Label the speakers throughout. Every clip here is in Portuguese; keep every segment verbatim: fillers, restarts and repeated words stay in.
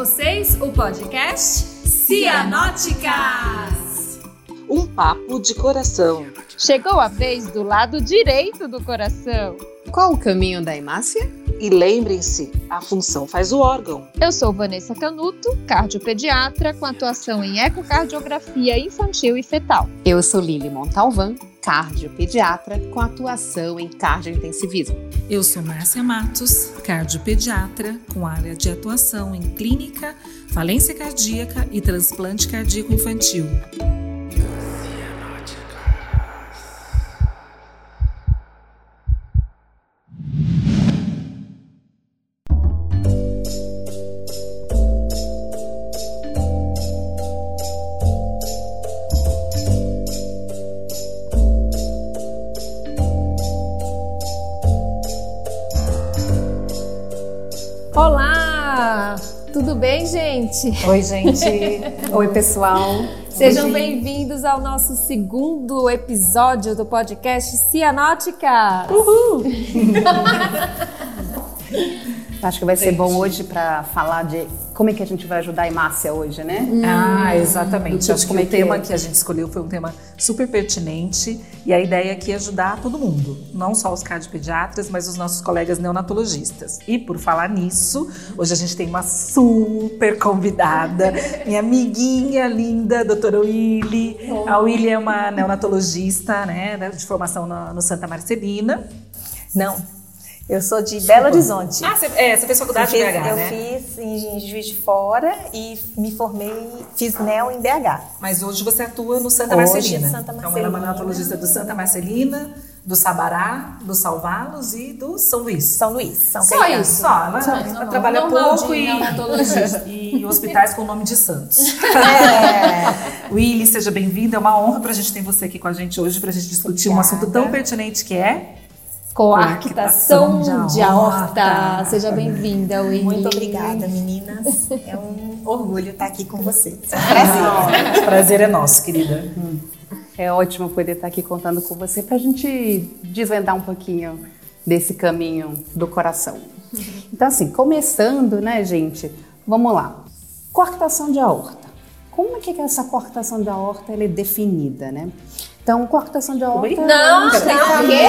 Speaker 1: vocês o podcast Cianóticas.
Speaker 2: Um papo de coração.
Speaker 3: Chegou a vez do lado direito do coração.
Speaker 4: Qual o caminho da hemácia?
Speaker 2: E lembrem-se, a função faz o órgão.
Speaker 3: Eu sou Vanessa Canuto, cardiopediatra com atuação em ecocardiografia infantil e fetal.
Speaker 4: Eu sou Lili Montalvan, cardiopediatra com atuação em cardiointensivismo.
Speaker 5: Eu sou Márcia Matos, cardiopediatra com área de atuação em clínica, falência cardíaca e transplante cardíaco infantil.
Speaker 1: Olá! Tudo bem, gente?
Speaker 4: Oi, gente. Oi, pessoal.
Speaker 1: Sejam
Speaker 4: Oi,
Speaker 1: bem-vindos ao nosso segundo episódio do podcast Cianóticas.
Speaker 4: Uhul! Acho que vai ser bom hoje para falar de como é que a gente vai ajudar a hemácia hoje, né?
Speaker 5: Hum, ah, exatamente. Acho que
Speaker 4: é
Speaker 5: o tema
Speaker 4: que...
Speaker 5: que a gente escolheu foi um tema super pertinente e a ideia aqui é ajudar todo mundo, não só os cardiopediatras, mas os nossos colegas neonatologistas. E por falar nisso, hoje a gente tem uma super convidada, minha amiguinha linda, doutora Willy. A Willy é uma neonatologista, né, de formação no, no Santa Marcelina.
Speaker 6: Não. Eu sou de Belo Horizonte.
Speaker 5: Ah, você, é, você fez faculdade
Speaker 6: eu
Speaker 5: em B H,
Speaker 6: fiz,
Speaker 5: né?
Speaker 6: Eu fiz em Juiz de Fora e me formei, fiz neo em B H.
Speaker 5: Mas hoje você atua no Santa
Speaker 6: Hoje,
Speaker 5: Marcelina.
Speaker 6: Santa Marcelina.
Speaker 5: Então ela é uma neonatologista do Santa Marcelina, do Sabará, do Salvalos e do São Luís.
Speaker 6: São Luís, São
Speaker 5: Só
Speaker 6: Caetano.
Speaker 5: isso, só. Ela,
Speaker 1: Só,
Speaker 5: ela
Speaker 1: não,
Speaker 5: trabalha
Speaker 1: não,
Speaker 5: pouco
Speaker 1: não,
Speaker 5: e, e hospitais com o nome de santos.
Speaker 6: É.
Speaker 5: Willy, seja bem-vinda. É uma honra pra gente ter você aqui com a gente hoje, pra gente discutir
Speaker 6: Obrigada.
Speaker 5: um assunto tão pertinente que é...
Speaker 1: Coarctação de aorta.
Speaker 5: aorta.
Speaker 1: Seja bem-vinda, Willy.
Speaker 6: Muito obrigada, meninas. É um orgulho estar aqui com vocês.
Speaker 5: O prazer é nosso, querida.
Speaker 4: Hum. É ótimo poder estar aqui contando com você para a gente desvendar um pouquinho desse caminho do coração. Então, assim, começando, né, gente? Vamos lá. Coartação de aorta. Como é que essa coartação de aorta ela é definida, né? Então, coartação de aorta...
Speaker 1: Não, não, o quê?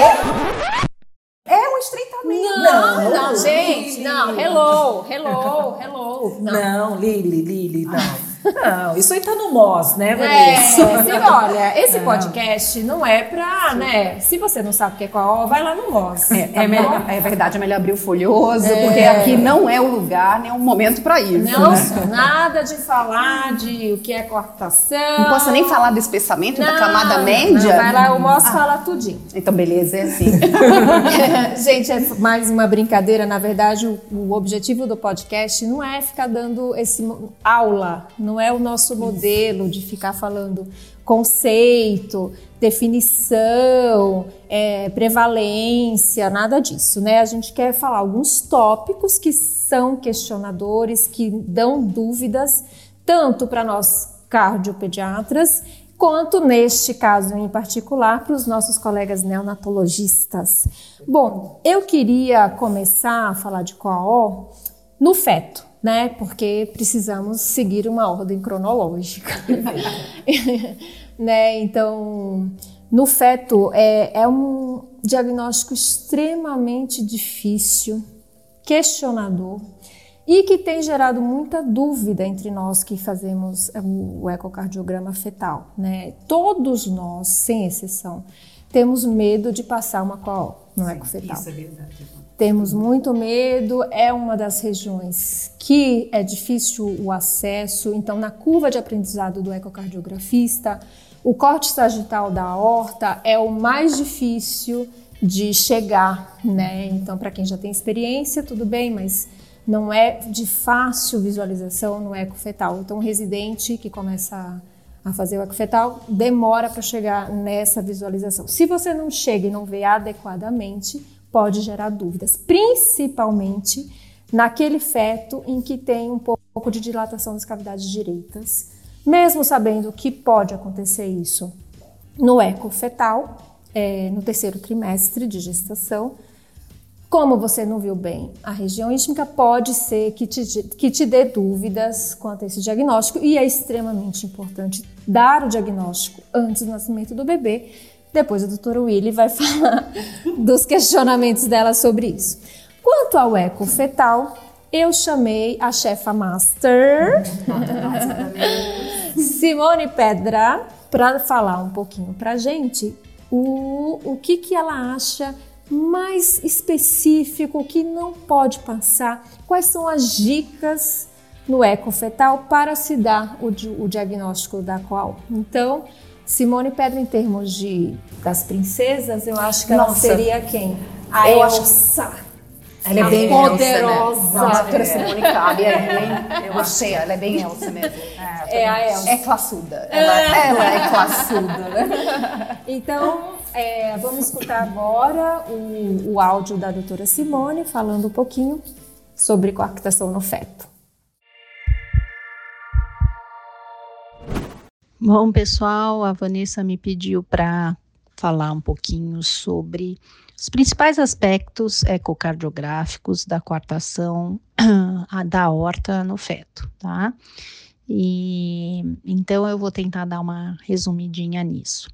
Speaker 6: É um estreitamento.
Speaker 1: Não, não, gente, não. Hello, hello, hello. Não,
Speaker 5: Não, Lili, Lili, não. Não, isso aí tá no M O S, né,
Speaker 1: É,
Speaker 5: Vanessa?
Speaker 1: se, olha, esse podcast não é pra, né, se você não sabe o que é qual, vai lá no M O S.
Speaker 4: É, é, melhor, é verdade, é melhor abrir o folhoso, é. Porque aqui não é o lugar, nem o momento para isso.
Speaker 1: Não,
Speaker 4: né?
Speaker 1: Nada de falar de o que é coartação.
Speaker 4: Não posso nem falar do espessamento
Speaker 1: não,
Speaker 4: da camada média?
Speaker 1: Não, vai lá, o M O S
Speaker 4: ah.
Speaker 1: fala tudinho.
Speaker 4: Então, beleza, é assim.
Speaker 1: Gente, é mais uma brincadeira. Na verdade, o, o objetivo do podcast não é ficar dando esse aula, não é o nosso modelo de ficar falando conceito, definição, é, prevalência, nada disso, né? A gente quer falar alguns tópicos que são questionadores, que dão dúvidas, tanto para nós cardiopediatras, quanto neste caso em particular para os nossos colegas neonatologistas. Bom, eu queria começar a falar de coa no feto, né? Porque precisamos seguir uma ordem cronológica. Né? Então, no feto é, é um diagnóstico extremamente difícil, questionador, e que tem gerado muita dúvida entre nós que fazemos o ecocardiograma fetal, né? Todos nós, sem exceção, temos medo de passar uma coa no ecofetal.
Speaker 5: Isso é verdade.
Speaker 1: Temos muito medo, é uma das regiões que é difícil o acesso, então na curva de aprendizado do ecocardiografista, o corte sagital da aorta é o mais difícil de chegar, né? Então, para quem já tem experiência, tudo bem, mas não é de fácil visualização no ecofetal. Então, o residente que começa a fazer o ecofetal demora para chegar nessa visualização. Se você não chega e não vê adequadamente, pode gerar dúvidas, principalmente naquele feto em que tem um pouco de dilatação das cavidades direitas, mesmo sabendo que pode acontecer isso no ecofetal, é, no terceiro trimestre de gestação. Como você não viu bem a região ítmica, pode ser que te, que te dê dúvidas quanto a esse diagnóstico, e é extremamente importante dar o diagnóstico antes do nascimento do bebê. Depois a doutora Willy vai falar dos questionamentos dela sobre isso. Quanto ao eco fetal, eu chamei a chefa master, Simone Pedra, para falar um pouquinho para a gente o, o que, que ela acha mais específico, o que não pode passar, quais são as dicas no eco fetal para se dar o, o diagnóstico da qual. Então, Simone Pedra, em termos de, das princesas, eu acho que ela
Speaker 4: Nossa.
Speaker 1: seria quem? A
Speaker 4: Eu
Speaker 1: Elsa.
Speaker 4: acho- Ela é
Speaker 1: A
Speaker 4: bem
Speaker 1: poderosa.
Speaker 4: Elsa, né? Nossa, a doutora Simone cabe aí, hein? Eu achei, ela é bem Elsa mesmo.
Speaker 1: É a Elsa.
Speaker 4: É classuda. Ela, ela é classuda, né?
Speaker 1: Então, é, vamos escutar agora o, o áudio da doutora Simone falando um pouquinho sobre coarctação no feto.
Speaker 7: Bom, pessoal, a Vanessa me pediu para falar um pouquinho sobre os principais aspectos ecocardiográficos da coartação da aorta no feto, tá? E então eu vou tentar dar uma resumidinha nisso.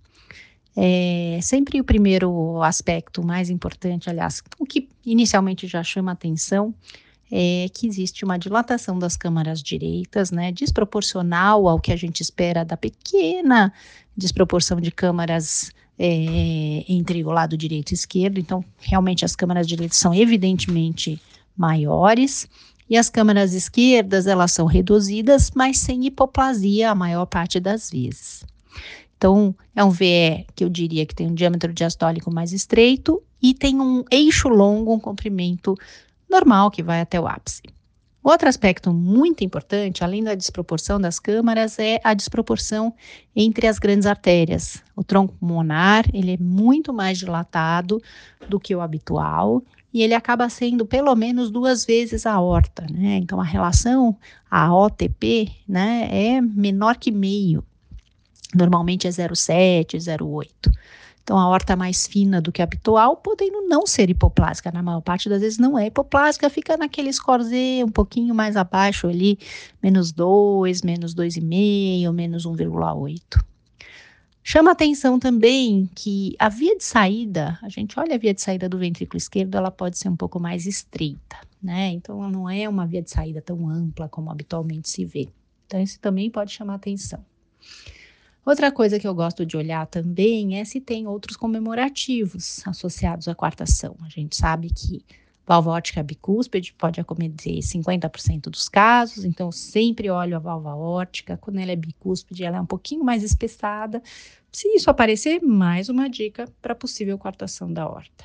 Speaker 7: É, sempre o primeiro aspecto mais importante, aliás, o que inicialmente já chama atenção, é que existe uma dilatação das câmaras direitas, né, desproporcional ao que a gente espera da pequena desproporção de câmaras é, entre o lado direito e esquerdo. Então, realmente as câmaras direitas são evidentemente maiores, e as câmaras esquerdas, elas são reduzidas, mas sem hipoplasia a maior parte das vezes. Então, é um V E que eu diria que tem um diâmetro diastólico mais estreito e tem um eixo longo, um comprimento normal que vai até o ápice. Outro aspecto muito importante, além da desproporção das câmaras, é a desproporção entre as grandes artérias. O tronco pulmonar, ele é muito mais dilatado do que o habitual e ele acaba sendo pelo menos duas vezes a aorta, né? Então, a relação, a O T P, né, é menor que meio. Normalmente é zero vírgula sete, zero vírgula oito. Então, a aorta mais fina do que a habitual, podendo não ser hipoplásica. Na maior parte das vezes não é hipoplásica, fica naquele score Z um pouquinho mais abaixo ali, menos dois, menos dois vírgula cinco, menos um vírgula oito. Chama atenção também que a via de saída, a gente olha a via de saída do ventrículo esquerdo, ela pode ser um pouco mais estreita, né? Então, não é uma via de saída tão ampla como habitualmente se vê. Então, isso também pode chamar atenção. Outra coisa que eu gosto de olhar também é se tem outros comemorativos associados à coartação. A gente sabe que válvula aórtica bicúspide pode acometer cinquenta por cento dos casos, então eu sempre olho a válvula aórtica. Quando ela é bicúspide, ela é um pouquinho mais espessada. Se isso aparecer, mais uma dica para possível coartação da aorta.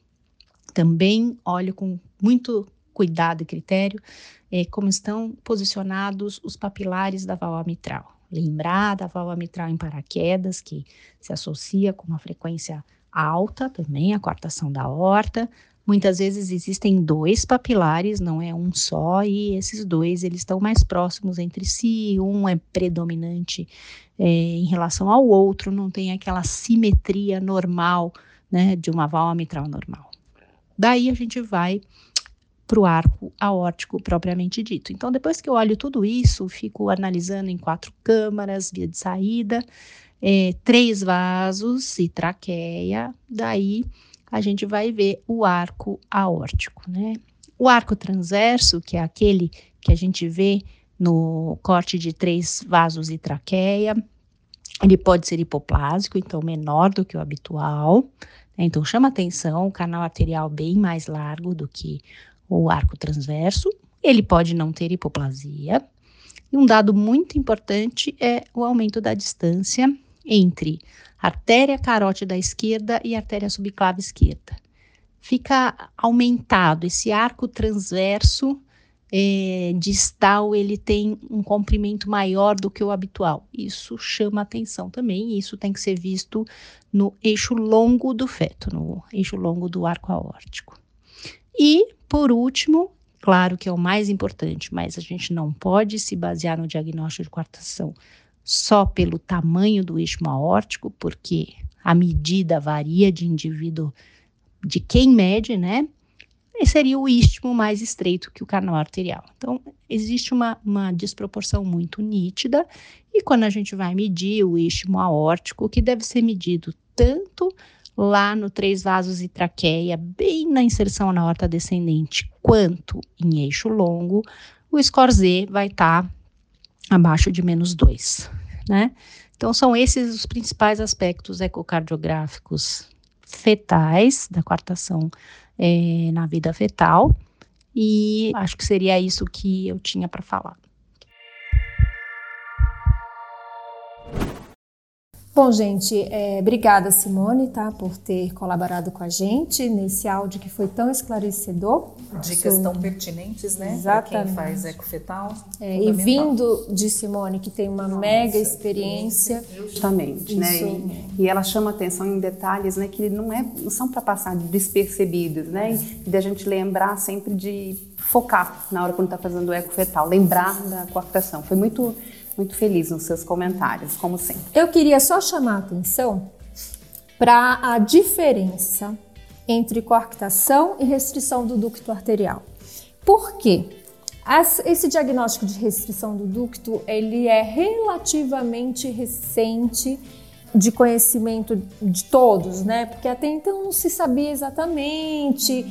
Speaker 7: Também olho com muito cuidado e critério eh, como estão posicionados os papilares da válvula mitral. Lembrar da válvula mitral em paraquedas, que se associa com uma frequência alta, também a coartação da aorta. Muitas vezes existem dois papilares, não é um só, e esses dois eles estão mais próximos entre si, um é predominante é, em relação ao outro, não tem aquela simetria normal, né, de uma válvula mitral normal. Daí a gente vai para o arco aórtico propriamente dito. Então, depois que eu olho tudo isso, fico analisando em quatro câmaras, via de saída, é, três vasos e traqueia, daí a gente vai ver o arco aórtico, né? O arco transverso, que é aquele que a gente vê no corte de três vasos e traqueia, ele pode ser hipoplásico, então menor do que o habitual, né? Então chama atenção, o canal arterial bem mais largo do que o arco transverso, ele pode não ter hipoplasia. E um dado muito importante é o aumento da distância entre artéria carótida esquerda e artéria subclave esquerda. Fica aumentado, esse arco transverso é, distal, ele tem um comprimento maior do que o habitual. Isso chama atenção também, e isso tem que ser visto no eixo longo do feto, no eixo longo do arco aórtico. E, por último, claro que é o mais importante, mas a gente não pode se basear no diagnóstico de coartação só pelo tamanho do eixo aórtico, porque a medida varia de indivíduo, de quem mede, né? seria o istmo mais estreito que o canal arterial. Então, existe uma, uma desproporção muito nítida, e quando a gente vai medir o istmo aórtico, que deve ser medido tanto lá no três vasos e traqueia, bem na inserção na aorta descendente, quanto em eixo longo, o score Z vai estar tá abaixo de menos dois, né? Então, são esses os principais aspectos ecocardiográficos fetais, da coartação é, na vida fetal, e acho que seria isso que eu tinha para falar.
Speaker 1: Bom, gente, é, obrigada, Simone, tá, por ter colaborado com a gente nesse áudio que foi tão esclarecedor.
Speaker 5: Dicas tão pertinentes, né?
Speaker 1: Exatamente.
Speaker 5: Para quem faz ecofetal.
Speaker 1: É, e vindo de Simone, que tem uma Nossa, mega experiência.
Speaker 4: Justamente, né? E, e ela chama atenção em detalhes, né, que não, é, não são para passar despercebidos, né? E da gente lembrar sempre de focar na hora quando está fazendo o ecofetal, lembrar da coartação. Foi muito... Muito feliz nos seus comentários, como sempre.
Speaker 1: Eu queria só chamar a atenção para a diferença entre coartação e restrição do ducto arterial. Por quê? Esse diagnóstico de restrição do ducto, ele é relativamente recente de conhecimento de todos, né? Porque até então não se sabia exatamente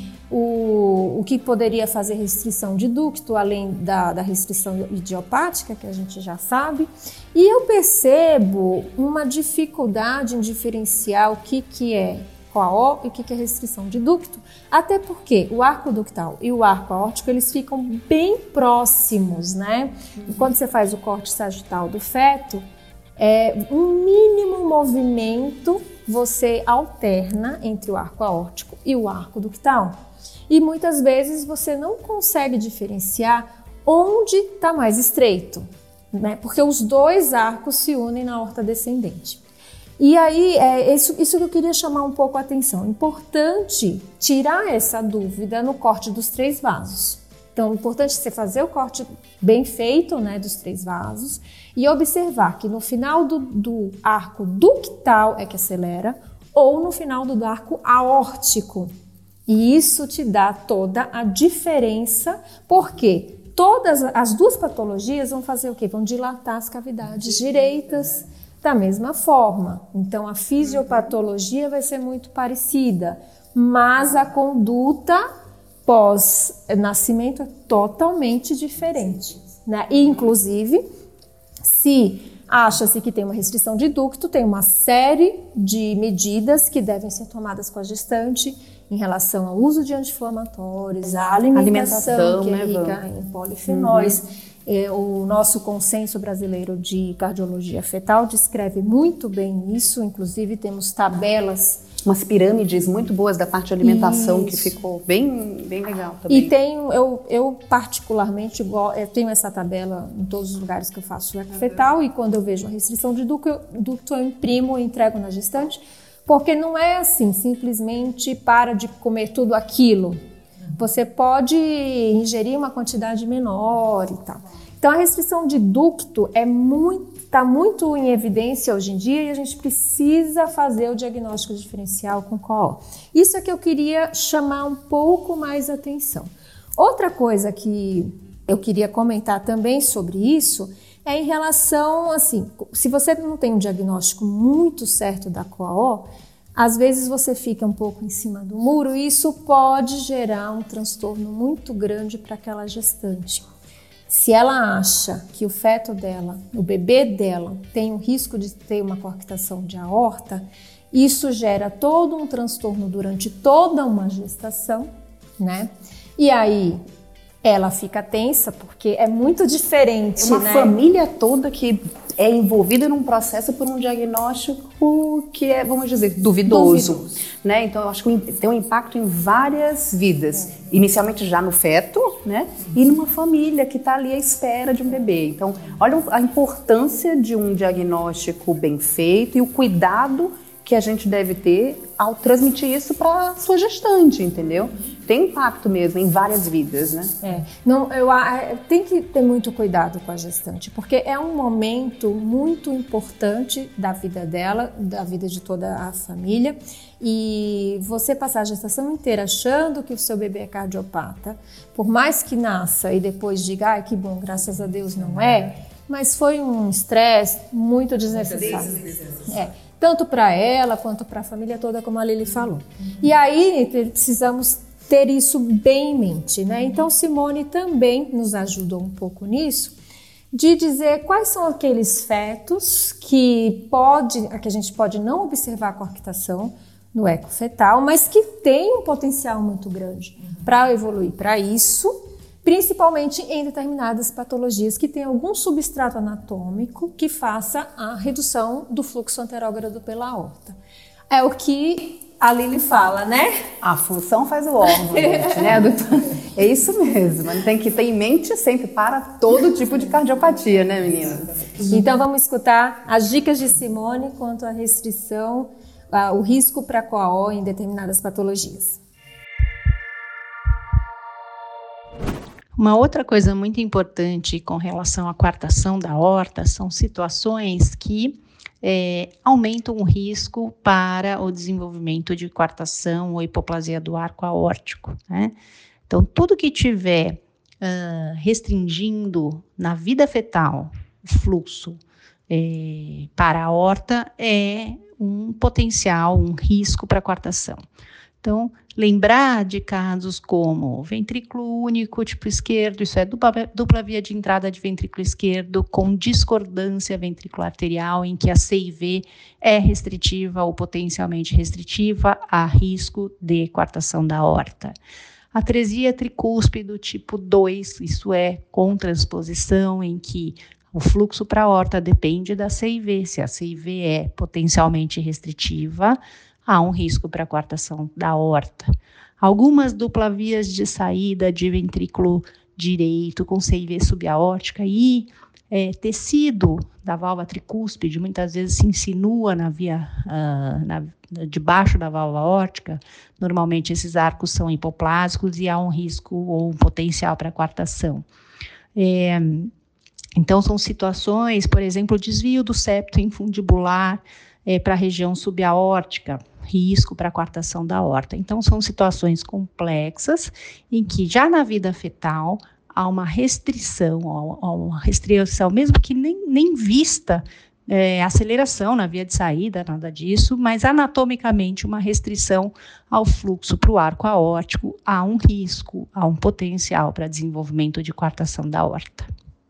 Speaker 1: o, o que poderia fazer restrição de ducto, além da, da restrição idiopática, que a gente já sabe. E eu percebo uma dificuldade em diferenciar o que, que é C O A O e o que, que é restrição de ducto, até porque o arco ductal e o arco aórtico, eles ficam bem próximos, né? E quando você faz o corte sagital do feto, é, um mínimo movimento você alterna entre o arco aórtico e o arco ductal. E muitas vezes você não consegue diferenciar onde está mais estreito, né? Porque os dois arcos se unem na aorta descendente. E aí, é isso, isso que eu queria chamar um pouco a atenção. Importante tirar essa dúvida no corte dos três vasos. Então, é importante você fazer o corte bem feito, né, dos três vasos, e observar que no final do, do arco ductal é que acelera, ou no final do arco aórtico. E isso te dá toda a diferença, porque todas as duas patologias vão fazer o quê? Vão dilatar as cavidades direitas da mesma forma. Então, a fisiopatologia vai ser muito parecida, mas a conduta pós-nascimento é totalmente diferente, né? E, inclusive, se acha-se que tem uma restrição de ducto, tem uma série de medidas que devem ser tomadas com a gestante em relação ao uso de anti-inflamatórios, a alimentação, alimentação que é rica, né, em polifenóis. Uhum. É, o nosso consenso brasileiro de cardiologia fetal descreve muito bem isso, inclusive temos tabelas,
Speaker 4: umas pirâmides muito boas da parte de alimentação, isso, que ficou bem, bem legal também.
Speaker 1: E tenho, eu, eu particularmente eu tenho essa tabela em todos os lugares que eu faço eco fetal, e quando eu vejo uma restrição de ducto, eu, ducto, eu imprimo e entrego na gestante, porque não é assim, simplesmente para de comer tudo aquilo. Você pode ingerir uma quantidade menor e tal. Então, a restrição de ducto é muito, está muito em evidência hoje em dia, e a gente precisa fazer o diagnóstico diferencial com C O A O. Isso é que eu queria chamar um pouco mais a atenção. Outra coisa que eu queria comentar também sobre isso é em relação, assim, se você não tem um diagnóstico muito certo da C O A O, às vezes você fica um pouco em cima do muro, e isso pode gerar um transtorno muito grande para aquela gestante. Se ela acha que o feto dela, o bebê dela, tem o risco de ter uma coartação de aorta, isso gera todo um transtorno durante toda uma gestação, né? E aí ela fica tensa, porque é muito diferente,
Speaker 4: uma
Speaker 1: né?
Speaker 4: família toda que é envolvida num processo por um diagnóstico que é, vamos dizer, duvidoso, duvidoso. Né? Então, eu acho que tem um impacto em várias vidas. É. Inicialmente já no feto, né? E numa família que está ali à espera de um bebê. Então, olha a importância de um diagnóstico bem feito e o cuidado que a gente deve ter ao transmitir isso para sua gestante, entendeu? tem impacto mesmo em várias vidas, né?
Speaker 1: É, não, eu, tem que ter muito cuidado com a gestante, porque é um momento muito importante da vida dela, da vida de toda a família, e você passar a gestação inteira achando que o seu bebê é cardiopata, por mais que nasça e depois diga, ah, que bom, graças a Deus não é, mas foi um estresse muito desnecessário. É, tanto para ela quanto para a família toda, como a Lili falou. Uhum. E aí precisamos ter isso bem em mente, né? Então Simone também nos ajudou um pouco nisso, de dizer quais são aqueles fetos que, pode, que a gente pode não observar a coarctação no eco fetal, mas que tem um potencial muito grande uhum. para evoluir para isso, principalmente em determinadas patologias que tem algum substrato anatômico que faça a redução do fluxo anterógrado pela aorta. É o que a Lili fala, né?
Speaker 4: A função faz o órgão, gente, né, doutor? É isso mesmo, mas tem que ter em mente sempre para todo tipo de cardiopatia, né, menina?
Speaker 1: Então vamos escutar as dicas de Simone quanto à restrição, uh, o risco para coa em determinadas patologias.
Speaker 7: Uma outra coisa muito importante com relação à coartação da aorta são situações que é, aumentam o risco para o desenvolvimento de coartação ou hipoplasia do arco aórtico, né? Então, tudo que tiver uh, restringindo na vida fetal o fluxo é, para a aorta é um potencial, um risco para coartação. Então, lembrar de casos como ventrículo único, tipo esquerdo, isso é dupla, dupla via de entrada de ventrículo esquerdo com discordância ventricular arterial, em que a C I V é restritiva ou potencialmente restritiva a risco de coartação da aorta. Atresia tricúspide tipo dois, isso é com transposição, em que o fluxo para a aorta depende da C I V. Se a C I V é potencialmente restritiva, há um risco para a coartação da aorta. Algumas dupla vias de saída de ventrículo direito com C I V subaórtica e é, tecido da válvula tricúspide muitas vezes se insinua na via, uh, na, debaixo da válvula aórtica. Normalmente esses arcos são hipoplásicos e há um risco ou um potencial para coartação. É, então são situações, por exemplo, desvio do septo infundibular é, para a região subaórtica, risco para a coartação da aorta. Então, são situações complexas em que já na vida fetal há uma restrição, há uma restrição, mesmo que nem, nem vista é, aceleração na via de saída, nada disso, mas anatomicamente uma restrição ao fluxo para o arco aórtico, há um risco, há um potencial para desenvolvimento de coartação da aorta.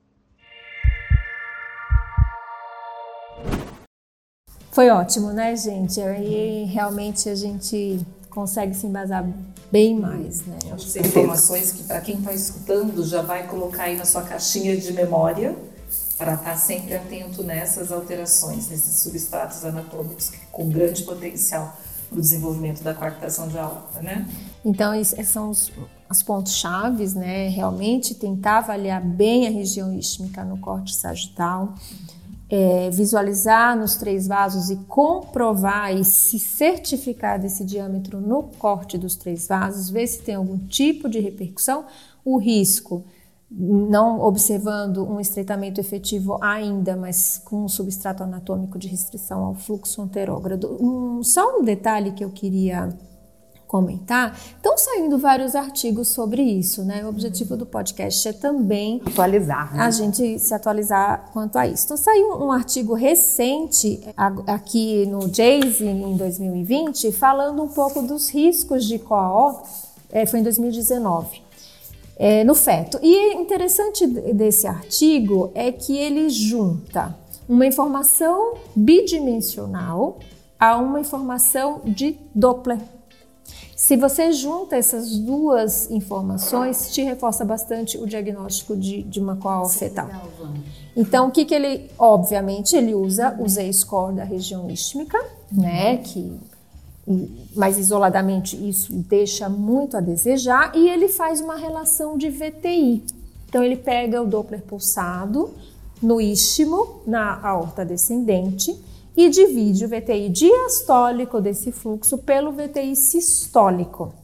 Speaker 1: Foi ótimo, né, gente? Aí realmente a gente consegue se embasar bem mais, né?
Speaker 5: Acho que são informações que, para quem está escutando, já vai colocar aí na sua caixinha de memória para estar sempre atento nessas alterações, nesses substratos anatômicos com grande potencial para o desenvolvimento da coartação de aorta, né?
Speaker 1: Então, esses são os, os pontos chaves, né? Realmente tentar avaliar bem a região ístmica no corte sagital. É, visualizar nos três vasos e comprovar e se certificar desse diâmetro no corte dos três vasos, ver se tem algum tipo de repercussão, o risco, não observando um estreitamento efetivo ainda, mas com um substrato anatômico de restrição ao fluxo anterógrado. Um, só um detalhe que eu queria comentar, estão saindo vários artigos sobre isso, né? O objetivo do podcast é também
Speaker 4: atualizar, né?
Speaker 1: A gente se atualizar quanto a isso. Então saiu um artigo recente aqui no J A S E em dois mil e vinte, falando um pouco dos riscos de coa, é, foi em dois mil e dezenove, é, no feto. E interessante desse artigo é que ele junta uma informação bidimensional a uma informação de Doppler. Se você junta essas duas informações, te reforça bastante o diagnóstico de, de uma coa fetal. Então, o que, que ele, obviamente, ele usa o Z-score da região ístmica, né, que, mas isoladamente isso deixa muito a desejar, e ele faz uma relação de V T I. Então, ele pega o Doppler pulsado no istmo, na aorta descendente, e divide o V T I diastólico desse fluxo pelo V T I sistólico.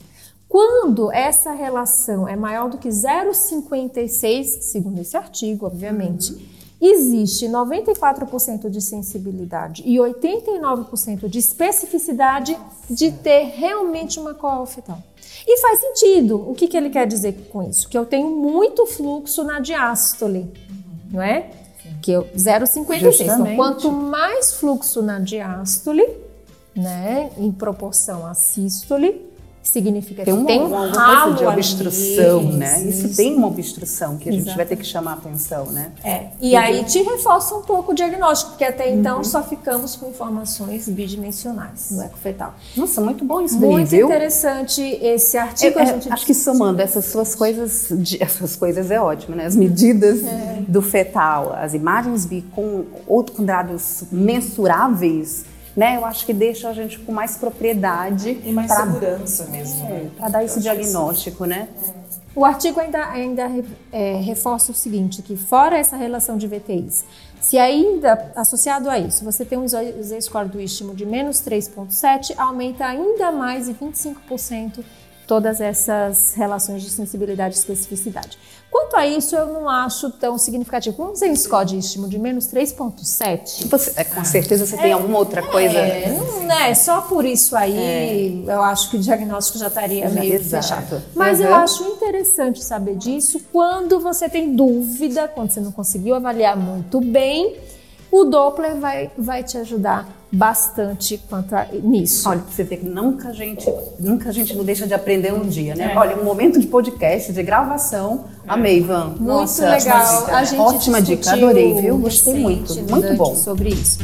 Speaker 1: Quando essa relação é maior do que zero vírgula cinquenta e seis, segundo esse artigo, obviamente, uhum. existe noventa e quatro por cento de sensibilidade e oitenta e nove por cento de especificidade de ter realmente uma cola fetal. E faz sentido. O que, que ele quer dizer com isso? Que eu tenho muito fluxo na diástole, uhum. não é? Sim. Que eu zero vírgula cinquenta e seis. Então, quanto mais fluxo na diástole, né, em proporção à sístole, significa
Speaker 4: tem
Speaker 1: que
Speaker 4: uma,
Speaker 1: tem um
Speaker 4: uma
Speaker 1: ralo
Speaker 4: coisa de obstrução,
Speaker 1: ali,
Speaker 4: né? Isso, isso tem uma obstrução que a Exato. gente vai ter que chamar a atenção, né?
Speaker 1: É. E uhum. aí te reforça um pouco o diagnóstico, porque até então uhum. só ficamos com informações bidimensionais no ecofetal.
Speaker 4: Nossa, muito bom isso
Speaker 1: daí,
Speaker 4: Muito viu?
Speaker 1: interessante esse artigo.
Speaker 4: É,
Speaker 1: a gente...
Speaker 4: Acho que somando essas suas coisas, essas coisas é ótimo, né? As medidas é. do fetal, as imagens com, com dados mensuráveis, né, eu acho que deixa a gente com mais propriedade
Speaker 5: e mais
Speaker 4: pra,
Speaker 5: segurança mesmo,
Speaker 4: é,
Speaker 5: né?
Speaker 4: para dar esse diagnóstico, né?
Speaker 1: É. O artigo ainda, ainda é, reforça o seguinte, que fora essa relação de V T Is, se ainda, associado a isso, você tem um Z-score do istmo de menos três vírgula sete, aumenta ainda mais em vinte e cinco por cento todas essas relações de sensibilidade e especificidade. Quanto a isso, eu não acho tão significativo. Com um Z-score de istmo de menos três vírgula sete...
Speaker 4: Você, é, com certeza você é, tem alguma outra coisa...
Speaker 1: É, não, né, só por isso aí, é. eu acho que o diagnóstico já estaria meio
Speaker 4: Exato.
Speaker 1: fechado. Mas uhum. eu acho interessante saber disso quando você tem dúvida, quando você não conseguiu avaliar muito bem, o Doppler vai, vai te ajudar bastante quanto a nisso.
Speaker 4: Olha, você vê que nunca a gente, nunca a gente não deixa de aprender um dia, né? É. Olha, um momento de podcast, de gravação. É. Amei, Van.
Speaker 1: Muito
Speaker 4: Nossa,
Speaker 1: legal.
Speaker 4: Ótima dica,
Speaker 1: a gente
Speaker 4: ótima dica, adorei, viu? Gostei muito. Muito bom.
Speaker 1: Sobre isso.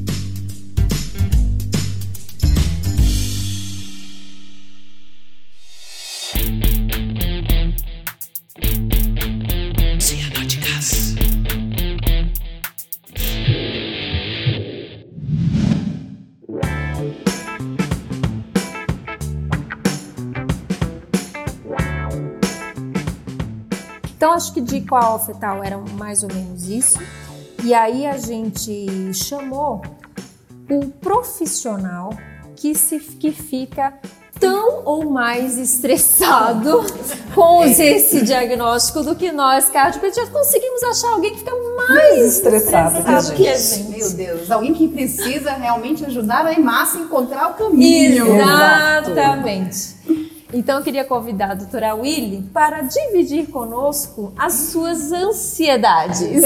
Speaker 1: Então, acho que de qual fetal era mais ou menos isso. E aí a gente chamou o profissional que, se, que fica tão ou mais estressado com esse diagnóstico do que nós, cardiopediatras, conseguimos achar alguém que fica mais estressado, estressado que a gente.
Speaker 4: Meu Deus, alguém que precisa realmente ajudar a massa a encontrar o caminho.
Speaker 1: Exatamente. Então, eu queria convidar a doutora Willy para dividir conosco as suas ansiedades.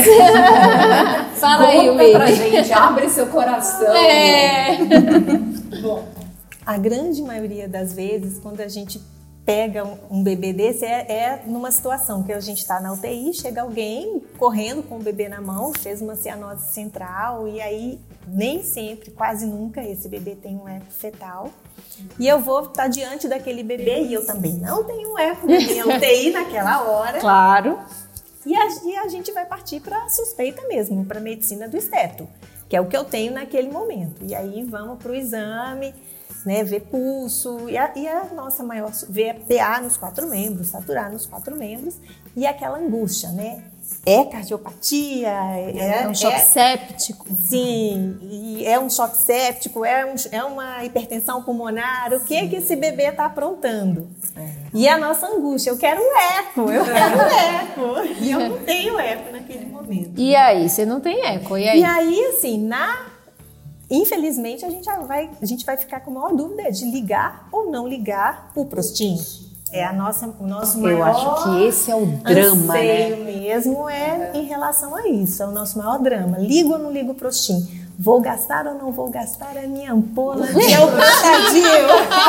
Speaker 1: Fala aí, Willy.
Speaker 4: Conta pra gente, abre seu coração.
Speaker 1: É.
Speaker 6: Bom, a grande maioria das vezes, quando a gente pega um bebê desse, é, é numa situação que a gente está na U T I, chega alguém correndo com o bebê na mão, fez uma cianose central, e aí nem sempre, quase nunca, esse bebê tem um eco fetal. E eu vou estar diante daquele bebê e eu também não tenho um eco na minha U T I naquela hora.
Speaker 1: Claro.
Speaker 6: E a, e a gente vai partir para a suspeita mesmo, para a medicina do esteto, que é o que eu tenho naquele momento. E aí vamos para o exame, né, ver pulso, e a, e a nossa maior, ver P A nos quatro membros, saturar nos quatro membros, e aquela angústia, né? É cardiopatia, é,
Speaker 1: é um choque
Speaker 6: é,
Speaker 1: séptico.
Speaker 6: Sim, e é um choque séptico, é, um, é uma hipertensão pulmonar, o que que esse bebê está aprontando? É. E a nossa angústia, eu quero um eco, eu quero um eco, e eu não tenho eco naquele momento.
Speaker 1: E aí, você não tem eco, e aí?
Speaker 6: E aí, assim, na... infelizmente, a gente, vai, a gente vai ficar com a maior dúvida de ligar ou não ligar o prostim. É a nossa, o nosso maior...
Speaker 4: Eu acho que esse é o drama,
Speaker 6: anseio,
Speaker 4: né?
Speaker 6: mesmo é em relação a isso, é o nosso maior drama. Ligo ou não ligo o prostim? Vou gastar ou não vou gastar a minha ampola de Elpatadil?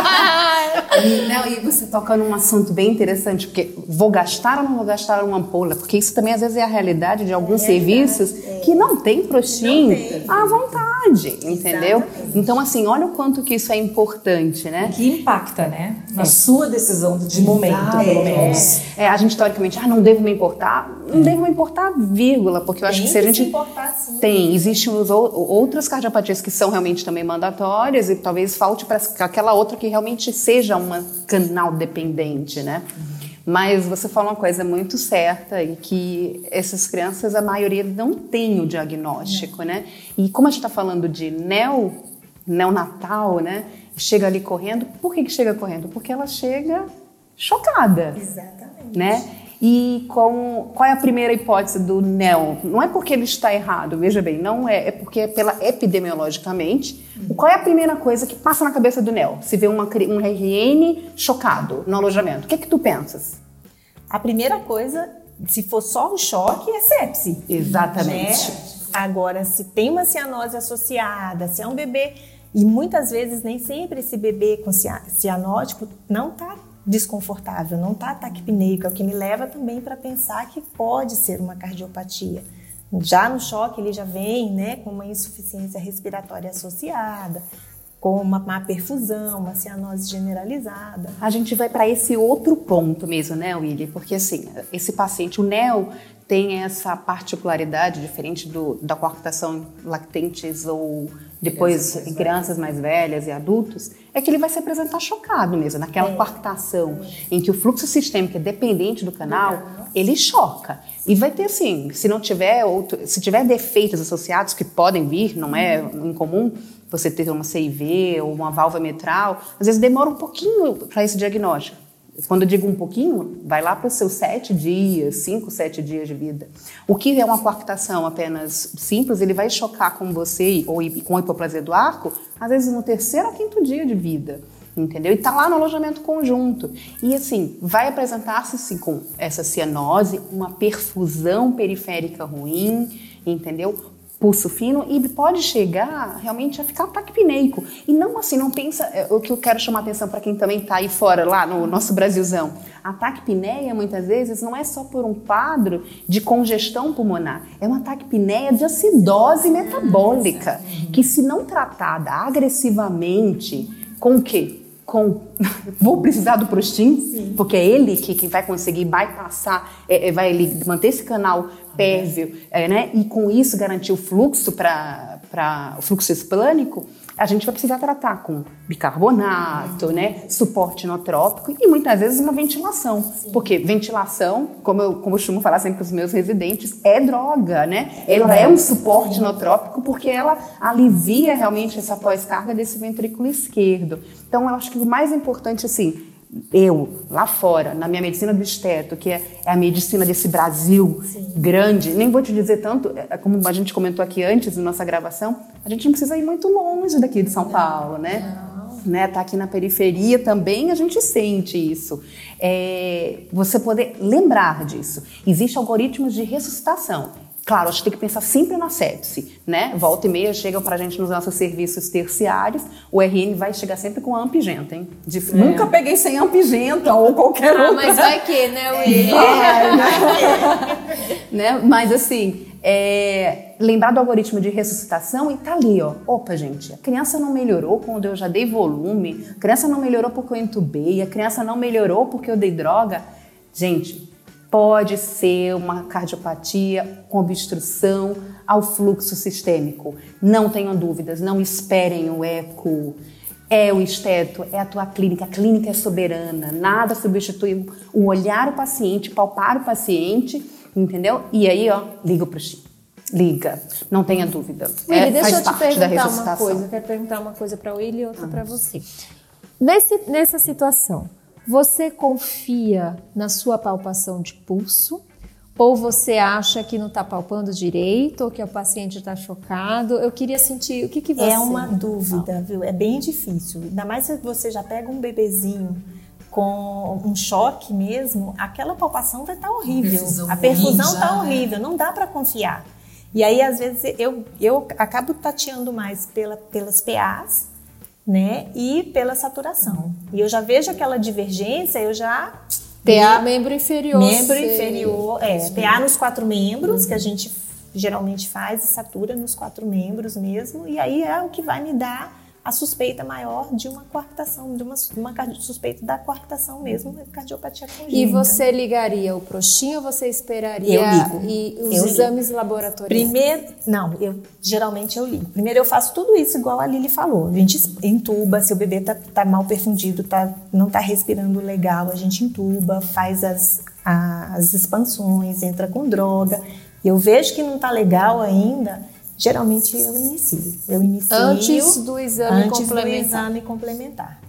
Speaker 4: E, não, e você toca num assunto bem interessante, porque vou gastar ou não vou gastar uma ampola? Porque isso também às vezes é a realidade de alguns é serviços é. que não tem prostim à vontade, entendeu?
Speaker 6: Exatamente.
Speaker 4: Então, assim, olha o quanto que isso é importante, né?
Speaker 5: Que impacta, né? Na é. sua decisão de momento,
Speaker 4: é.
Speaker 5: pelo menos.
Speaker 4: É, a gente, teoricamente, ah, não devo me importar. Não é. devo me importar, vírgula, porque eu acho
Speaker 6: tem
Speaker 4: que se a gente...
Speaker 6: Se importar, sim.
Speaker 4: Tem, existem os, outras cardiopatias que são realmente também mandatórias e talvez falte para aquela outra que realmente seja uma canal dependente, né? Uhum. Mas você fala uma coisa muito certa e que essas crianças, a maioria não tem o diagnóstico, uhum. né? E como a gente está falando de neo, neonatal, né? Chega ali correndo, por que que chega correndo? Porque ela chega chocada.
Speaker 6: Exatamente.
Speaker 4: Né? E com, qual é a primeira hipótese do N E L? Não é porque ele está errado, veja bem, não é, é porque é pela epidemiologicamente. Uhum. Qual é a primeira coisa que passa na cabeça do N E L? Se vê uma, um R N chocado no alojamento, o que é que tu pensas?
Speaker 6: A primeira coisa, se for só o choque, é sepse.
Speaker 4: Exatamente.
Speaker 6: Né? Agora, se tem uma cianose associada, se é um bebê, e muitas vezes nem sempre esse bebê com cianótico não está desconfortável, não está taquipneico, é o que me leva também para pensar que pode ser uma cardiopatia. Já no choque ele já vem, né, com uma insuficiência respiratória associada, com uma má perfusão, uma cianose generalizada.
Speaker 4: A gente vai para esse outro ponto mesmo, né, Willy? Porque assim, esse paciente, o N E L tem essa particularidade diferente do, da coarctação em lactentes ou depois crianças em crianças mais velhas e adultos, é que ele vai se apresentar chocado mesmo, naquela é. coarctação em que o fluxo sistêmico é dependente do canal, ele choca. E vai ter assim, se não tiver outro, se tiver defeitos associados que podem vir, não é incomum você ter uma C I V ou uma válvula mitral, às vezes demora um pouquinho para esse diagnóstico. Quando eu digo um pouquinho, vai lá para os seus sete dias, cinco, sete dias de vida. O que é uma coarctação apenas simples, ele vai chocar com você ou com a hipoplasia do arco, às vezes no terceiro ou quinto dia de vida, entendeu? E está lá no alojamento conjunto. E assim, vai apresentar-se assim, com essa cianose, uma perfusão periférica ruim, entendeu? Pulso fino e pode chegar realmente a ficar taquipneico. E não assim, não pensa, é, o que eu quero chamar a atenção para quem também está aí fora, lá no nosso Brasilzão. A taquipneia, muitas vezes, não é só por um quadro de congestão pulmonar, é uma taquipneia de acidose metabólica, que se não tratada agressivamente, com o quê? Com, vou precisar do Prostin, Sim. porque é ele que, que vai conseguir bypassar, é, vai ele, manter esse canal pérvio, é, né? E com isso garantir o fluxo para o fluxo esplânico, a gente vai precisar tratar com bicarbonato, né? Suporte inotrópico e muitas vezes uma ventilação. Sim. Porque ventilação, como eu, como eu costumo falar sempre com os meus residentes, é droga, né? Ela é um suporte inotrópico porque ela alivia realmente essa pós-carga desse ventrículo esquerdo. Então, eu acho que o mais importante, assim, eu, lá fora, na minha medicina do esteto, que é, é a medicina desse Brasil Sim. grande, nem vou te dizer tanto, é, como a gente comentou aqui antes da nossa gravação, a gente não precisa ir muito longe daqui de São Paulo, né? Não. Né? Tá aqui na periferia também, a gente sente isso. É, você poder lembrar disso. Existem algoritmos de ressuscitação. Claro, a gente tem que pensar sempre na sepse, né? Volta e meia chegam pra gente nos nossos serviços terciários, o R N vai chegar sempre com ampigenta, hein? De, é. Nunca peguei sem ampigenta ou qualquer ah, outra.
Speaker 1: Mas vai que, né, Willy?
Speaker 4: Vai, né? né? Mas assim, é, lembrar do algoritmo de ressuscitação e tá ali, ó. Opa, gente, a criança não melhorou quando eu já dei volume, a criança não melhorou porque eu entubei, a criança não melhorou porque eu dei droga. Gente, pode ser uma cardiopatia com obstrução ao fluxo sistêmico. Não tenham dúvidas, não esperem o eco. É o esteto, é a tua clínica. A clínica é soberana, nada substitui o olhar o paciente, palpar o paciente, entendeu? E aí, ó, liga pro Chico. Liga, não tenha dúvida.
Speaker 1: Willy,
Speaker 4: é,
Speaker 1: deixa
Speaker 4: faz
Speaker 1: eu te
Speaker 4: parte da
Speaker 1: perguntar uma
Speaker 4: ressuscitação.
Speaker 1: coisa. Eu quero perguntar uma coisa para o Willy e outra ah. para você. Nesse, nessa situação, você confia na sua palpação de pulso? Ou você acha que não está palpando direito? Ou que o paciente está chocado? Eu queria sentir, o que, que você...
Speaker 6: É uma dúvida, viu? É bem difícil. Ainda mais se você já pega um bebezinho com um choque mesmo, aquela palpação vai estar tá horrível. Perfusão a perfusão está horrível, não dá para confiar. E aí, às vezes, eu, eu acabo tateando mais pela, pelas P As, né, e pela saturação. E eu já vejo aquela divergência, eu já...
Speaker 1: P A, membro inferior.
Speaker 6: Membro inferior, é. P A nos quatro membros, uhum. que a gente geralmente faz e satura nos quatro membros mesmo. E aí é o que vai me dar a suspeita maior de uma coarctação, de uma, uma suspeita da coarctação mesmo, cardiopatia congênita.
Speaker 1: E você ligaria o Prostin ou você esperaria
Speaker 6: eu ligo.
Speaker 1: E os
Speaker 6: eu
Speaker 1: exames
Speaker 6: ligo.
Speaker 1: laboratoriais?
Speaker 6: Primeiro, não, eu geralmente eu ligo. Primeiro eu faço tudo isso igual a Lili falou. A gente entuba, se o bebê tá, tá mal perfundido, tá, não tá respirando legal, a gente entuba, faz as, as expansões, entra com droga. E eu vejo que não tá legal ainda, geralmente eu inicio. Eu inicio
Speaker 1: antes do exame
Speaker 6: antes
Speaker 1: complementar.
Speaker 6: do exame complementar.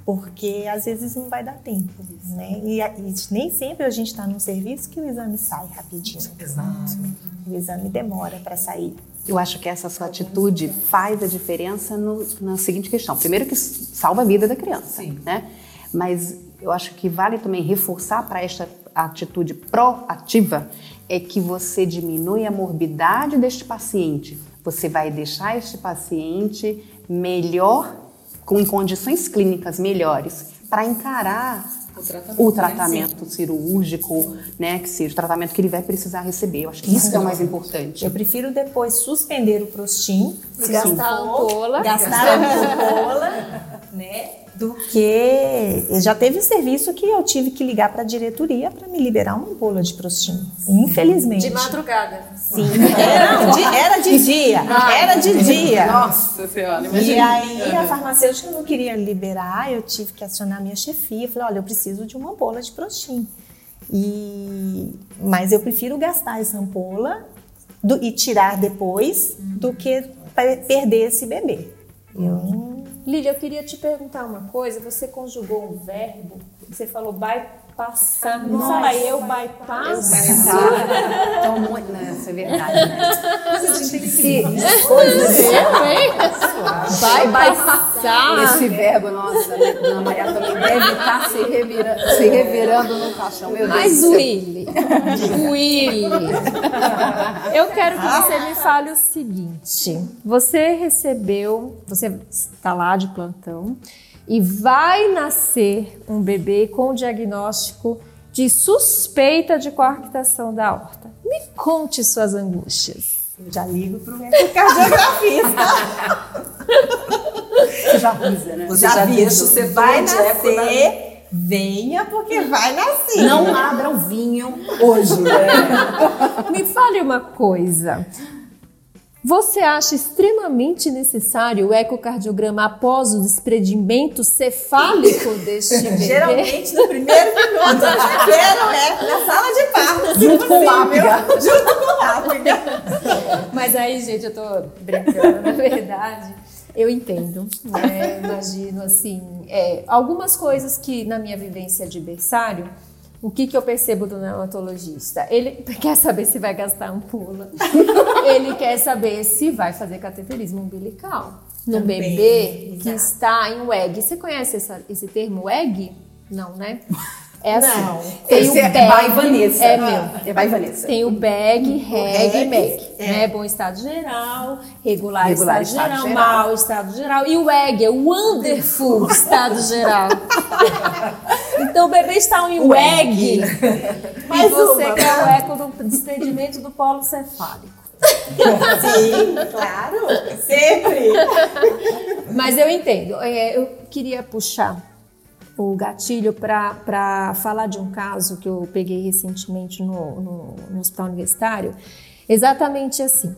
Speaker 6: porque às vezes não vai dar tempo, né? E, e nem sempre a gente está num serviço que o exame sai rapidinho.
Speaker 5: Exato.
Speaker 6: O exame demora para sair.
Speaker 4: Eu acho que essa sua atitude faz a diferença no, na seguinte questão. Primeiro que salva a vida da criança,
Speaker 5: Sim.
Speaker 4: né? Mas eu acho que vale também reforçar para esta atitude proativa é que você diminui a morbidade deste paciente. Você vai deixar este paciente melhor, com condições clínicas melhores, para encarar o tratamento, o tratamento né? cirúrgico, né, que seja o tratamento que ele vai precisar receber. Eu acho que isso é o mais importante.
Speaker 6: Eu prefiro depois suspender o Prostin,
Speaker 1: se gastar a ampola,
Speaker 6: gastar a ampola, né, do que já teve serviço que eu tive que ligar para a diretoria para me liberar uma ampola de Prostin, infelizmente.
Speaker 1: De madrugada.
Speaker 6: Sim, era de, era de dia, era de dia.
Speaker 4: Nossa Senhora,
Speaker 6: e aí a farmacêutica não queria liberar, eu tive que acionar a minha chefia, falei, olha, eu preciso de uma ampola de Prostin. E, mas eu prefiro gastar essa ampola do, e tirar depois do que perder esse bebê. Eu...
Speaker 1: Lília, eu queria te perguntar uma coisa, você conjugou um verbo, você falou bypassar, não fala eu bypass?
Speaker 4: Então, muito, né, isso é verdade, né?
Speaker 5: Mas a gente tem que se...
Speaker 4: Coisas
Speaker 1: Vai bypassar.
Speaker 4: Esse verbo, nossa, a Dona Maria também deve estar se, revira, se revirando no caixão. Meu Deus
Speaker 1: Mas
Speaker 4: do céu.
Speaker 1: Willy, Willy, eu quero que você me fale o seguinte, você recebeu, você está lá de plantão e vai nascer um bebê com diagnóstico de suspeita de coarctação da aorta. Me conte suas angústias.
Speaker 6: Eu já ligo para o ecocardiografista.
Speaker 4: Você já avisa, né?
Speaker 5: Você já, já deixa o setor
Speaker 6: vai
Speaker 5: de
Speaker 6: nascer,
Speaker 5: eco na...
Speaker 6: venha porque vai nascer.
Speaker 4: Não abra o vinho hoje. Né?
Speaker 1: Me fale uma coisa. Você acha extremamente necessário o ecocardiograma após o desprendimento cefálico deste bebê?
Speaker 6: Geralmente, no primeiro minuto, eu já quero é na sala de parto.
Speaker 4: Junto com o lápiga.
Speaker 6: Junto com o lápiga.
Speaker 1: Mas aí, gente, eu tô brincando, na verdade. Eu entendo, né? Imagino, assim, é, algumas coisas que na minha vivência de berçário, o que, que eu percebo do neonatologista? Ele quer saber se vai gastar ampola. Ele quer saber se vai fazer cateterismo umbilical no
Speaker 6: Também,
Speaker 1: bebê
Speaker 6: exato.
Speaker 1: que está em W E G. Você conhece essa, esse termo W E G? Não, né? É assim.
Speaker 6: Não.
Speaker 1: Tem
Speaker 4: Esse
Speaker 1: o
Speaker 4: é
Speaker 1: bag,
Speaker 4: by Vanessa.
Speaker 1: É meu.
Speaker 4: É by Vanessa.
Speaker 1: Tem o B E G, reg e M E G.
Speaker 6: é.
Speaker 1: Né? Bom estado geral, regular,
Speaker 4: Regular
Speaker 1: estado,
Speaker 4: estado
Speaker 1: geral,
Speaker 4: geral.
Speaker 1: mau estado geral. E o W E G é o wonderful estado geral. Então o bebê está em W E G. Mas você
Speaker 6: uma,
Speaker 1: quer o eco do desprendimento do polo cefálico.
Speaker 6: Sim, claro, sempre.
Speaker 1: Mas eu entendo. É, eu queria puxar o gatilho para falar de um caso que eu peguei recentemente no, no, no hospital universitário. Exatamente assim.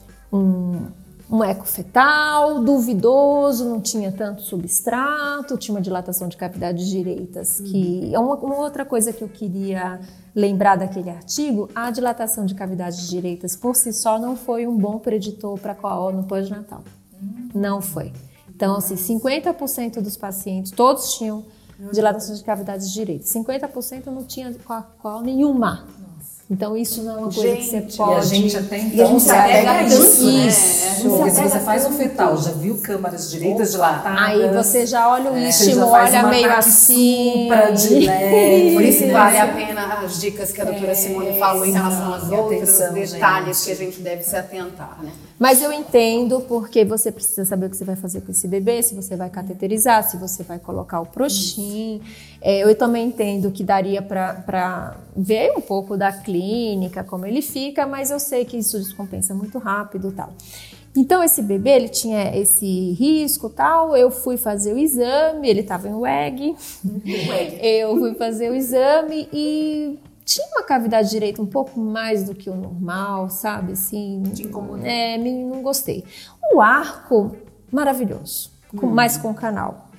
Speaker 1: Um, um eco fetal, duvidoso, não tinha tanto substrato, tinha uma dilatação de cavidades direitas, que é uma, uma outra coisa que eu queria lembrar daquele artigo. A dilatação de cavidades direitas por si só não foi um bom preditor para coa no pós-natal. Não foi. Então, assim, cinquenta por cento dos pacientes, todos tinham dilatação de cavidades direitas. cinquenta por cento não tinha coa nenhuma. Então, isso não é uma coisa
Speaker 5: gente,
Speaker 1: que você pode...
Speaker 5: E a gente até então
Speaker 4: E a gente
Speaker 5: se
Speaker 4: se
Speaker 5: apega
Speaker 4: apega
Speaker 5: a
Speaker 4: tanto,
Speaker 5: isso, né?
Speaker 1: Isso.
Speaker 5: Porque se você faz um fetal, já viu câmaras direitas dilatadas.
Speaker 1: Aí você já olha o
Speaker 5: é,
Speaker 1: ístimo,
Speaker 5: faz
Speaker 1: olha
Speaker 5: um
Speaker 1: meio
Speaker 5: ataque
Speaker 1: assim.
Speaker 5: supra de leve.
Speaker 4: Por isso vale a pena as dicas que a doutora Simone falou em relação aos
Speaker 5: sim,
Speaker 4: outros
Speaker 5: atenção,
Speaker 4: detalhes
Speaker 5: gente.
Speaker 4: que a gente deve se atentar, né?
Speaker 1: Mas eu entendo porque você precisa saber o que você vai fazer com esse bebê, se você vai cateterizar, se você vai colocar o Prostin. É, eu também entendo que daria para ver um pouco da clínica, como ele fica, mas eu sei que isso descompensa muito rápido e tal. Então, esse bebê, ele tinha esse risco e tal, eu fui fazer o exame, ele estava em W E G, eu fui fazer o exame e tinha uma cavidade direita um pouco mais do que o normal, sabe, assim, é, não gostei. O arco, maravilhoso, com, mais com canal.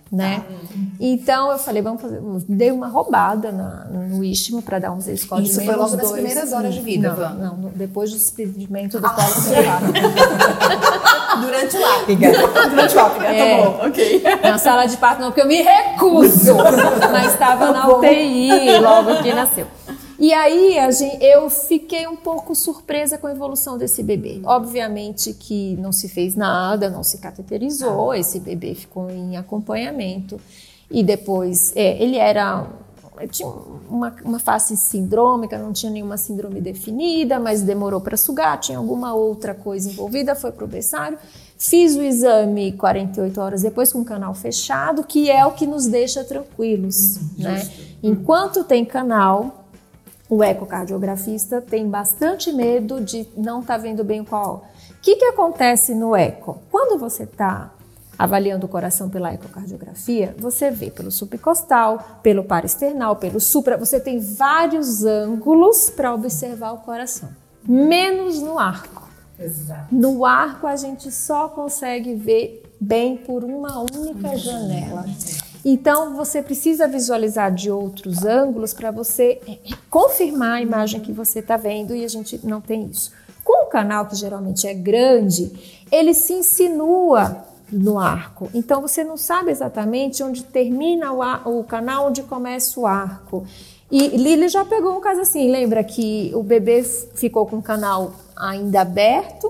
Speaker 1: né? Então eu falei, vamos fazer, dei uma roubada na, no istmo para dar um desescode.
Speaker 4: Isso foi logo nas primeiras horas de vida,
Speaker 1: Não,
Speaker 4: Van?
Speaker 1: não, no- depois do despedimento do colo cervical.
Speaker 6: Durante o ápiga. Durante o ápiga,
Speaker 1: É.
Speaker 6: tá bom, ok.
Speaker 1: Na sala de parto não, porque eu me recuso, mas estava na U T I logo que nasceu. E aí a gente, eu fiquei um pouco surpresa com a evolução desse bebê. Obviamente que não se fez nada, não se cateterizou, esse bebê ficou em acompanhamento. E depois, é, ele era, tinha uma, uma face sindrômica, não tinha nenhuma síndrome definida, mas demorou para sugar, tinha alguma outra coisa envolvida, foi para o berçário. Fiz o exame quarenta e oito horas depois com o canal fechado, que é o que nos deixa tranquilos, uhum, né? Enquanto tem canal, o ecocardiografista tem bastante medo de não estar vendo bem o qual. O que, que acontece no eco? Quando você está avaliando o coração pela ecocardiografia, você vê pelo subcostal, pelo paraesternal, pelo supra, você tem vários ângulos para observar o coração, menos no arco.
Speaker 5: Exato.
Speaker 1: No arco a gente só consegue ver bem por uma única janela. Então você precisa visualizar de outros ângulos para você confirmar a imagem que você está vendo, e a gente não tem isso. Com o canal, que geralmente é grande, ele se insinua no arco. Então você não sabe exatamente onde termina o, ar, o canal, onde começa o arco. E Lili já pegou um caso assim, lembra que o bebê ficou com o canal ainda aberto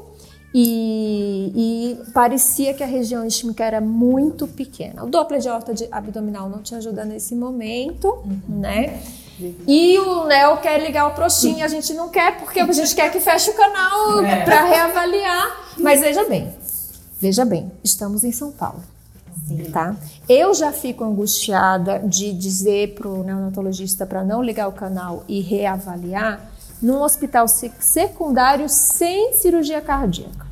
Speaker 1: e, e parecia que a região isquêmica era muito pequena. O Doppler de aorta abdominal não te ajuda nesse momento, uhum, né? E o Neo quer ligar o prostim, a gente não quer, porque a gente quer que feche o canal é. para reavaliar. Mas veja bem, veja bem, estamos em São Paulo. Sim. Tá? Eu já fico angustiada de dizer para o neonatologista para não ligar o canal e reavaliar num hospital secundário sem cirurgia cardíaca.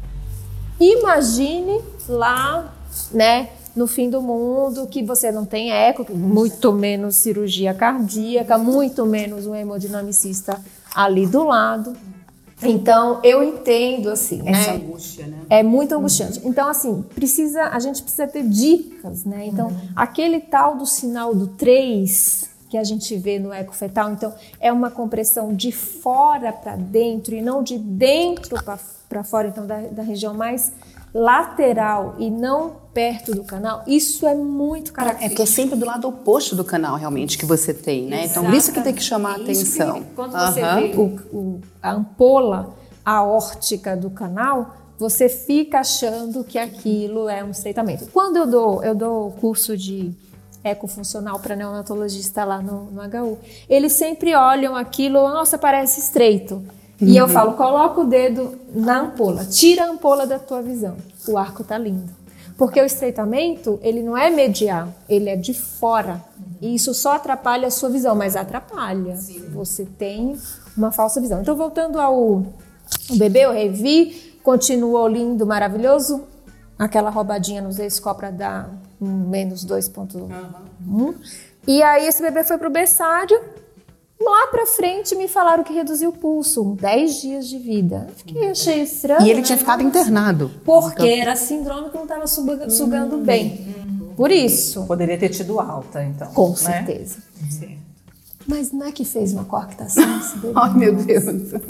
Speaker 1: Imagine lá, né, no fim do mundo, que você não tem eco, muito menos cirurgia cardíaca, muito menos um hemodinamicista ali do lado. Então, eu entendo, assim,
Speaker 4: essa
Speaker 1: né?
Speaker 4: angústia, né?
Speaker 1: É muito angustiante. Uhum. Então, assim, precisa, a gente precisa ter dicas, né? Então, uhum, aquele tal do sinal do três que a gente vê no eco fetal, então, é uma compressão de fora para dentro e não de dentro para fora, então, da, da região mais lateral e não perto do canal. Isso é muito característico.
Speaker 4: É porque é sempre do lado oposto do canal, realmente, que você tem, né? Exatamente. Então, isso que tem que chamar a atenção.
Speaker 1: Que, quando você uhum. vê o, o, a ampola aórtica do canal, você fica achando que aquilo é um estreitamento. Quando eu dou, eu dou curso de ecofuncional para neonatologista lá no, no H U, eles sempre olham aquilo, nossa, parece estreito. Uhum. E eu falo, coloca o dedo na ampola, tira a ampola da tua visão. O arco tá lindo. Porque o estreitamento, ele não é medial, ele é de fora. E isso só atrapalha a sua visão, mas atrapalha. Sim. Você tem uma falsa visão. Então, voltando ao bebê, eu revi, continuou lindo, maravilhoso. Aquela roubadinha no Z-score para dar um menos dois ponto um. Uhum. E aí, esse bebê foi pro berçário. Lá pra frente me falaram que reduziu o pulso, dez dias de vida. Eu fiquei, achei estranho.
Speaker 4: E ele
Speaker 1: né?
Speaker 4: tinha ficado internado.
Speaker 1: Porque então... era síndrome que não estava sugando hum, bem. Hum. Por isso.
Speaker 5: Poderia ter tido alta, então.
Speaker 1: Com
Speaker 5: né?
Speaker 1: certeza.
Speaker 5: Sim.
Speaker 1: Mas não é que fez uma coarctação esse bebê?
Speaker 4: Ai, meu Deus.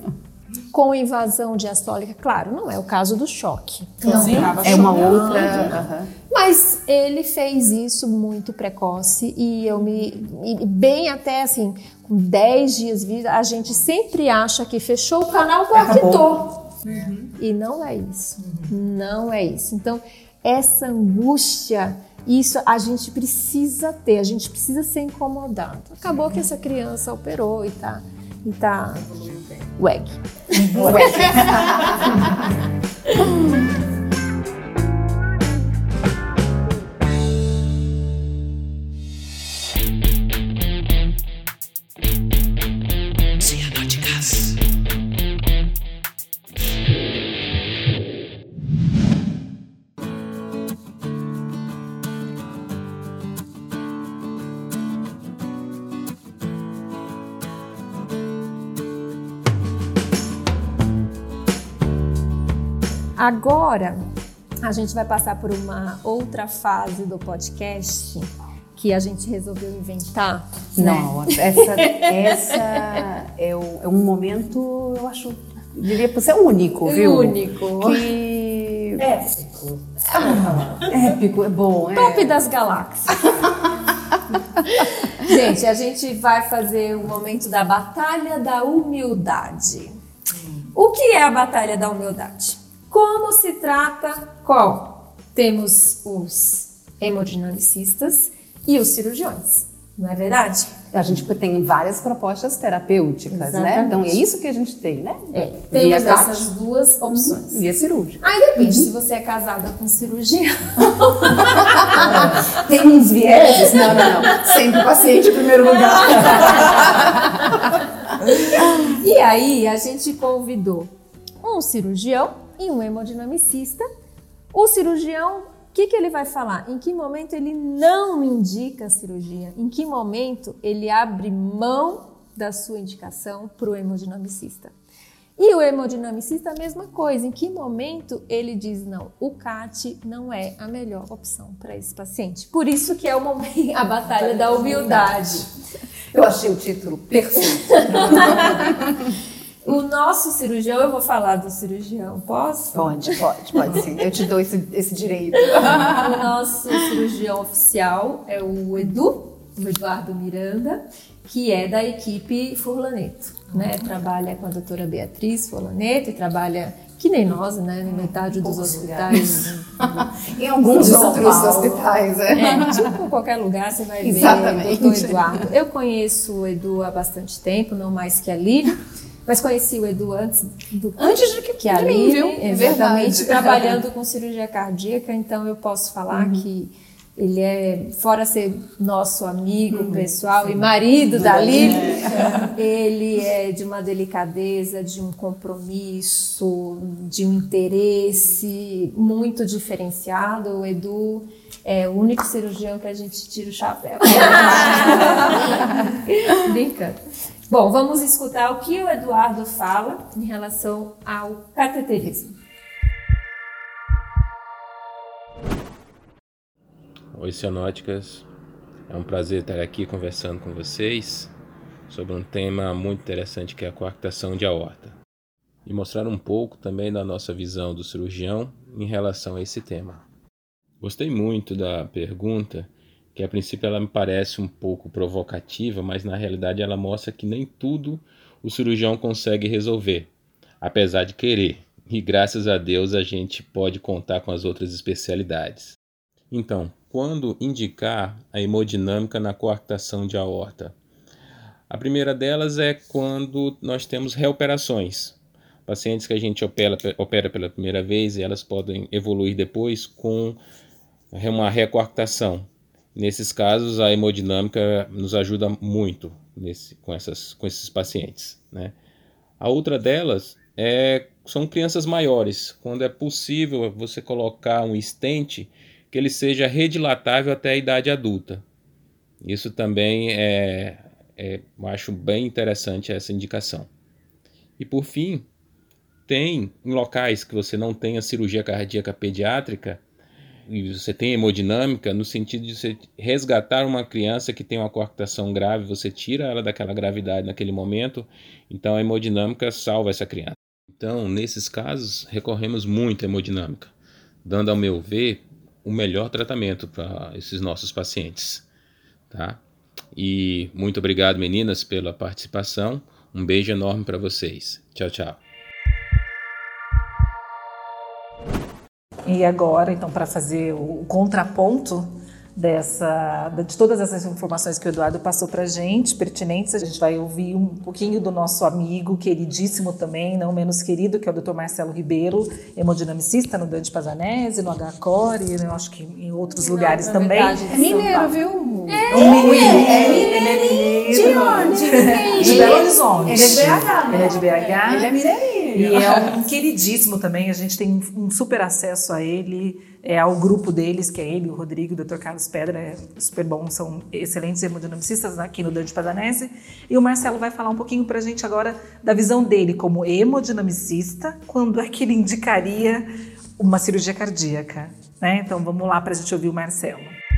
Speaker 1: Com invasão diastólica, claro, não é o caso do choque.
Speaker 4: Não,
Speaker 1: Sim,
Speaker 4: é uma outra. Uhum.
Speaker 1: Mas ele fez isso muito precoce e eu me. E bem até assim, com dez dias de vida, a gente sempre acha que fechou o canal, coarctou. Uhum. E não é isso. Uhum. Não é isso. Então, essa angústia, isso a gente precisa ter, a gente precisa ser incomodado. Acabou que essa criança operou e tá. E tá. W E G. W E G. Agora, a gente vai passar por uma outra fase do podcast que a gente resolveu inventar.
Speaker 4: Não,
Speaker 1: né?
Speaker 4: essa, essa é, o, é um momento, eu acho, diria por ser único, viu?
Speaker 1: Único.
Speaker 4: Que...
Speaker 1: Épico.
Speaker 4: Épico, é bom. É.
Speaker 1: Top das galáxias. Gente, a gente vai fazer o momento da Batalha da Humildade. O que é a Batalha da Humildade? Como se trata qual? Temos os hemodinamicistas e os cirurgiões, não é verdade?
Speaker 4: A gente tem várias propostas terapêuticas,
Speaker 1: Exatamente.
Speaker 4: né? Então é isso que a gente tem, né?
Speaker 1: É, temos
Speaker 4: Via
Speaker 1: essas
Speaker 4: C A T.
Speaker 1: duas opções.
Speaker 4: Via cirúrgica.
Speaker 1: Aí depende se você é casada com cirurgião.
Speaker 4: Tem uns vieses? Não, não, não. Sempre o paciente em primeiro lugar.
Speaker 1: E aí a gente convidou um cirurgião e um hemodinamicista. O cirurgião, o que, que ele vai falar? Em que momento ele não indica a cirurgia? Em que momento ele abre mão da sua indicação para o hemodinamicista? E o hemodinamicista, a mesma coisa. Em que momento ele diz, não, o C A T não é a melhor opção para esse paciente. Por isso que é o momento, a batalha da humildade.
Speaker 4: Eu achei o título perfeito.
Speaker 1: O nosso cirurgião, eu vou falar do cirurgião, posso?
Speaker 4: Pode, pode, pode sim. Eu te dou esse, esse direito.
Speaker 1: O nosso cirurgião oficial é o Edu, o Eduardo Miranda, que é da equipe Furlaneto, né? Trabalha com a doutora Beatriz Furlaneto e trabalha, que nem nós, né? Em metade dos hospitais.
Speaker 4: Em alguns
Speaker 1: São
Speaker 4: outros
Speaker 1: Paulo.
Speaker 4: hospitais, é.
Speaker 1: É, tipo, em qualquer lugar você vai
Speaker 4: Exatamente.
Speaker 1: ver o doutor Eduardo. Eu conheço o Edu há bastante tempo, não mais que a Lili, mas conheci o Edu antes do
Speaker 4: Antes de que,
Speaker 1: que a
Speaker 4: de mim,
Speaker 1: Lili,
Speaker 4: viu?
Speaker 1: exatamente,
Speaker 4: Verdade.
Speaker 1: trabalhando com cirurgia cardíaca, então eu posso falar uhum. que ele é, fora ser nosso amigo uhum. pessoal sim. e marido da Lili, é. ele é de uma delicadeza, de um compromisso, de um interesse muito diferenciado. O Edu é o único cirurgião que a gente tira o chapéu. Brincando. Bom, vamos escutar o que o Eduardo fala em relação ao cateterismo.
Speaker 8: Oi, cionóticas. É um prazer estar aqui conversando com vocês sobre um tema muito interessante que é a coarctação de aorta e mostrar um pouco também da nossa visão do cirurgião em relação a esse tema. Gostei muito da pergunta, que a princípio ela me parece um pouco provocativa, mas na realidade ela mostra que nem tudo o cirurgião consegue resolver, apesar de querer, e graças a Deus a gente pode contar com as outras especialidades. Então, quando indicar a hemodinâmica na coarctação de aorta? A primeira delas é quando nós temos reoperações. Pacientes que a gente opera, opera pela primeira vez e elas podem evoluir depois com uma recoarctação. Nesses casos, a hemodinâmica nos ajuda muito nesse, com, essas, com esses pacientes, né? A outra delas é, são crianças maiores, quando é possível você colocar um stent que ele seja redilatável até a idade adulta. Isso também é, é, eu acho bem interessante essa indicação. E por fim, tem em locais que você não tenha cirurgia cardíaca pediátrica, e você tem hemodinâmica, no sentido de você resgatar uma criança que tem uma coarctação grave, você tira ela daquela gravidade naquele momento, então a hemodinâmica salva essa criança. Então, nesses casos, recorremos muito à hemodinâmica, dando, ao meu ver, o melhor tratamento para esses nossos pacientes. Tá? E muito obrigado, meninas, pela participação. Um beijo enorme para vocês. Tchau, tchau.
Speaker 5: E agora, então, para fazer o contraponto dessa, de todas essas informações que o Eduardo passou para a gente, pertinentes, a gente vai ouvir um pouquinho do nosso amigo, queridíssimo também, não menos querido, que é o doutor Marcelo Ribeiro, hemodinamicista no Dante Pazanese, no H C O R, eu acho que em outros não, lugares também.
Speaker 1: Verdade,
Speaker 4: é mineiro, viu?
Speaker 5: É, é mineiro. Ele é mineiro.
Speaker 1: De onde?
Speaker 5: De Belo Horizonte.
Speaker 4: Ele é de B H.
Speaker 5: Ele é de B H.
Speaker 4: Ele é mineirinho.
Speaker 5: E é um queridíssimo também, a gente tem um super acesso a ele, é, ao grupo deles, que é ele, o Rodrigo, o doutor Carlos Pedra, é super bom, são excelentes hemodinamicistas aqui no Dante Pazanese. E o Marcelo vai falar um pouquinho pra gente agora da visão dele como hemodinamicista, quando é que ele indicaria uma cirurgia cardíaca, né? Então vamos lá para a gente ouvir o Marcelo.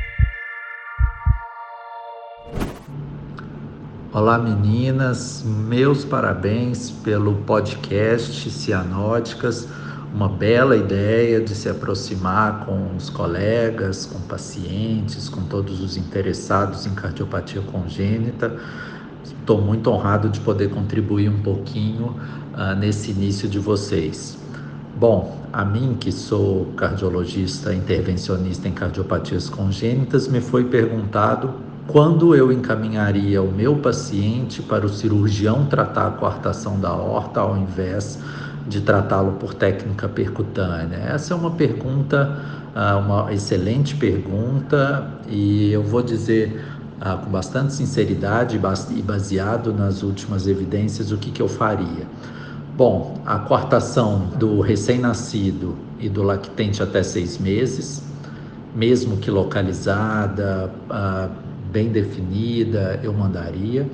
Speaker 9: Olá meninas, meus parabéns pelo podcast Cianóticas, uma bela ideia de se aproximar com os colegas, com pacientes, com todos os interessados em cardiopatia congênita. Estou muito honrado de poder contribuir um pouquinho uh, nesse início de vocês. Bom, a mim que sou cardiologista intervencionista em cardiopatias congênitas, me foi perguntado quando eu encaminharia o meu paciente para o cirurgião tratar a coartação da aorta ao invés de tratá-lo por técnica percutânea. Essa é uma pergunta, uma excelente pergunta, e eu vou dizer com bastante sinceridade e baseado nas últimas evidências o que, que eu faria. Bom, a coartação do recém-nascido e do lactente até seis meses, mesmo que localizada, bem definida, eu mandaria.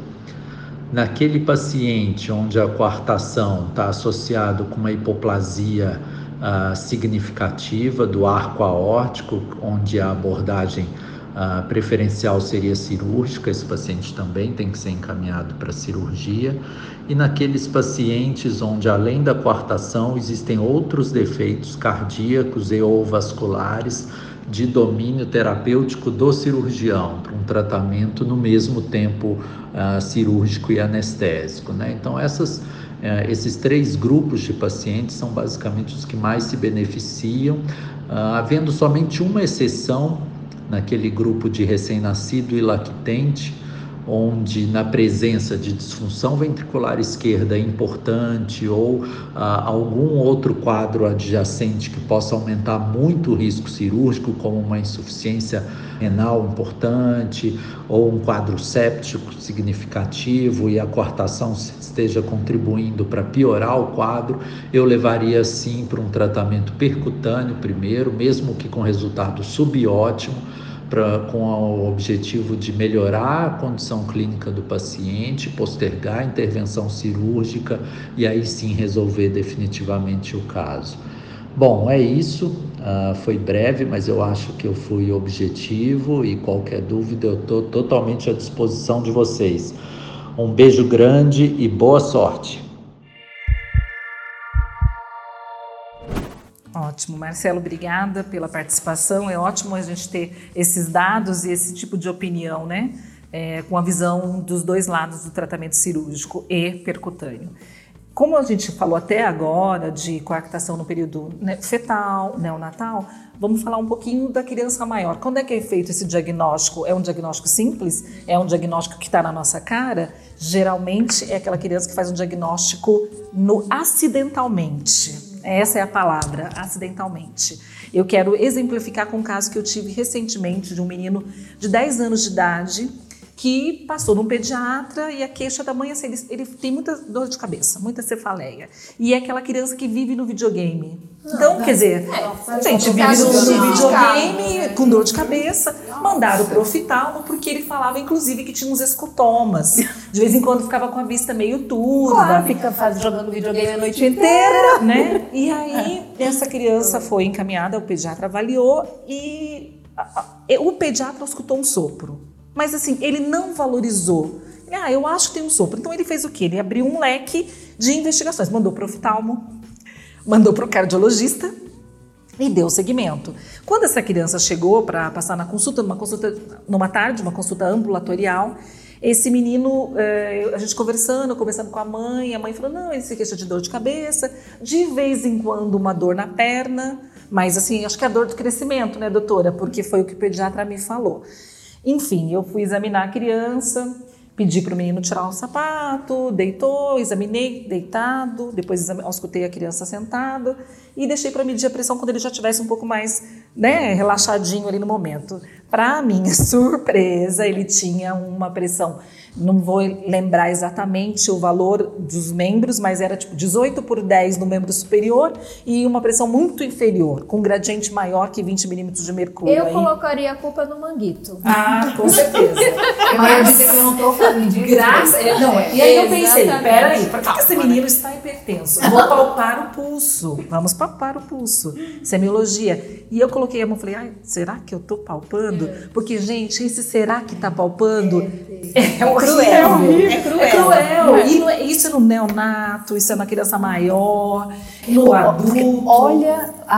Speaker 9: Naquele paciente onde a coartação está associado com uma hipoplasia uh, significativa do arco aórtico, onde a abordagem uh, preferencial seria cirúrgica, esse paciente também tem que ser encaminhado para cirurgia. E naqueles pacientes onde, além da coartação, existem outros defeitos cardíacos e ou vasculares de domínio terapêutico do cirurgião, para um tratamento no mesmo tempo uh, cirúrgico e anestésico, né? Então, essas, uh, esses três grupos de pacientes são basicamente os que mais se beneficiam, uh, havendo somente uma exceção naquele grupo de recém-nascido e lactente, onde na presença de disfunção ventricular esquerda importante ou ah, algum outro quadro adjacente que possa aumentar muito o risco cirúrgico, como uma insuficiência renal importante ou um quadro séptico significativo e a coartação esteja contribuindo para piorar o quadro, eu levaria sim para um tratamento percutâneo primeiro, mesmo que com resultado subótimo, Pra, com o objetivo de melhorar a condição clínica do paciente, postergar a intervenção cirúrgica e aí sim resolver definitivamente o caso. Bom, é isso, uh, foi breve, mas eu acho que eu fui objetivo e qualquer dúvida eu estou totalmente à disposição de vocês. Um beijo grande e boa sorte!
Speaker 5: Ótimo, Marcelo, obrigada pela participação. É ótimo a gente ter esses dados e esse tipo de opinião, né? É, com a visão dos dois lados do tratamento cirúrgico e percutâneo. Como a gente falou até agora de coartação no período fetal, neonatal, vamos falar um pouquinho da criança maior. Quando é que é feito esse diagnóstico? É um diagnóstico simples? É um diagnóstico que está na nossa cara? Geralmente é aquela criança que faz um diagnóstico no acidentalmente. Essa é a palavra, acidentalmente. Eu quero exemplificar com um caso que eu tive recentemente de um menino de dez anos de idade que passou num pediatra e a queixa da mãe, assim, ele, ele tem muita dor de cabeça, muita cefaleia. E é aquela criança que vive no videogame. Então, quer dizer, a gente vive no, no videogame com dor de cabeça, mandaram pro oftalmo porque ele falava, inclusive, que tinha uns escotomas. De vez em quando ficava com a vista meio turva.
Speaker 6: Claro, fica faz, jogando videogame a noite inteira,
Speaker 5: né? E aí, essa criança foi encaminhada, o pediatra avaliou e a, a, o pediatra escutou um sopro. Mas assim, ele não valorizou. Ah, eu acho que tem um sopro. Então ele fez o quê? Ele abriu um leque de investigações. Mandou para o oftalmo, mandou para o cardiologista e deu seguimento. Quando essa criança chegou para passar na consulta, numa consulta numa tarde, uma consulta ambulatorial, esse menino, a gente conversando, conversando com a mãe, a mãe falou, não, ele se queixa de dor de cabeça, de vez em quando uma dor na perna, mas assim, acho que é a dor do crescimento, né, doutora? Porque foi o que o pediatra me falou. Enfim, eu fui examinar a criança, pedi para o menino tirar o sapato, deitou, examinei deitado, depois auscultei a criança sentado e deixei para medir a pressão quando ele já estivesse um pouco mais, né, relaxadinho ali no momento. Para minha surpresa, ele tinha uma pressão não vou lembrar exatamente o valor dos membros, mas era tipo dezoito por dez no membro superior e uma pressão muito inferior, com um gradiente maior que vinte milímetros de mercúrio.
Speaker 1: Eu
Speaker 5: aí...
Speaker 1: colocaria a culpa no manguito.
Speaker 5: Ah, com certeza.
Speaker 4: Mas eu não tô falando de
Speaker 5: graça. É, não,
Speaker 1: é,
Speaker 5: e aí eu pensei,
Speaker 1: exatamente.
Speaker 5: peraí, por que esse menino está hipertenso? Vou palpar o pulso. Vamos palpar o pulso. Semiologia. E eu coloquei a mão e falei, ai, será que eu tô palpando? Porque, gente, esse será que tá palpando é, é horrível.
Speaker 6: É cruel.
Speaker 5: É cruel. E não é, isso é no neonato, isso é na criança maior, no adulto.
Speaker 4: Olha a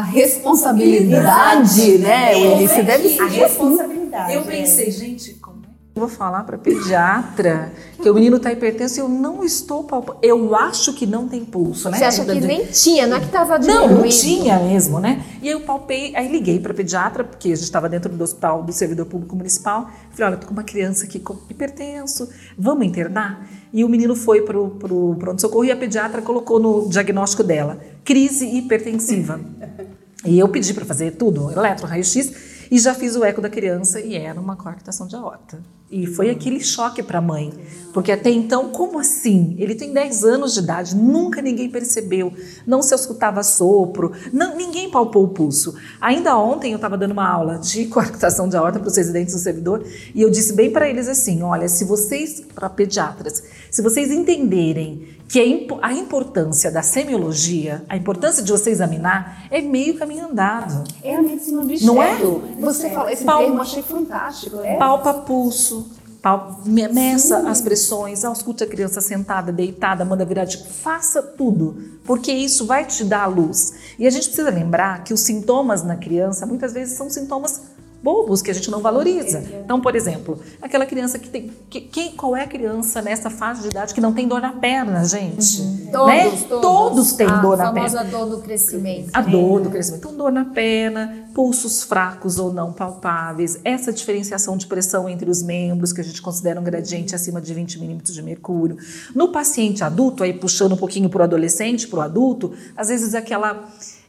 Speaker 4: responsabilidade, né, Willy? Você deve
Speaker 6: A responsabilidade.
Speaker 5: Eu pensei, gente, como é que eu vou falar para pediatra que o menino está hipertenso e eu não estou palpando? Eu acho que não tem pulso, né?
Speaker 1: Você acha que nem tinha, não é que estava
Speaker 5: Não,
Speaker 1: diminuindo?
Speaker 5: não tinha mesmo, né? E eu palpei, aí liguei para pediatra, porque a gente estava dentro do hospital do servidor público municipal. Falei, olha, eu tô com uma criança aqui com hipertenso, vamos internar? E o menino foi para o pronto-socorro e a pediatra colocou no diagnóstico dela, crise hipertensiva. E eu pedi para fazer tudo, eletro, raio-x, e já fiz o eco da criança e era uma coarctação de aorta. E foi aquele choque para a mãe, porque até então, como assim? Ele tem dez anos de idade, nunca ninguém percebeu, não se escutava sopro, não, ninguém palpou o pulso. Ainda ontem eu estava dando uma aula de coarctação de aorta para os residentes do servidor e eu disse bem para eles assim, olha, se vocês, para pediatras, se vocês entenderem que a importância da semiologia, a importância de você examinar, é meio caminho andado.
Speaker 4: É a medicina do estudo.
Speaker 5: Não é?
Speaker 4: Você falou esse
Speaker 5: Palpa,
Speaker 4: termo, achei fantástico. É.
Speaker 5: Palpa pulso, palpa, meça Sim. as pressões, ausculte a criança sentada, deitada, manda virar de... Faça tudo, porque isso vai te dar a luz. E a gente precisa lembrar que os sintomas na criança, muitas vezes, são sintomas bobos que a gente não valoriza. Então, por exemplo, aquela criança que tem... Que, que, qual é a criança nessa faixa de idade que não tem dor na perna, gente?
Speaker 1: Uhum.
Speaker 5: Né?
Speaker 1: Todos, todos.
Speaker 5: Todos têm
Speaker 1: a
Speaker 5: dor na perna.
Speaker 1: A famosa dor do crescimento.
Speaker 5: A dor do crescimento. Então, dor na perna, pulsos fracos ou não palpáveis, essa diferenciação de pressão entre os membros, que a gente considera um gradiente acima de vinte milímetros de mercúrio. No paciente adulto, aí puxando um pouquinho para o adolescente, para o adulto, às vezes aquela...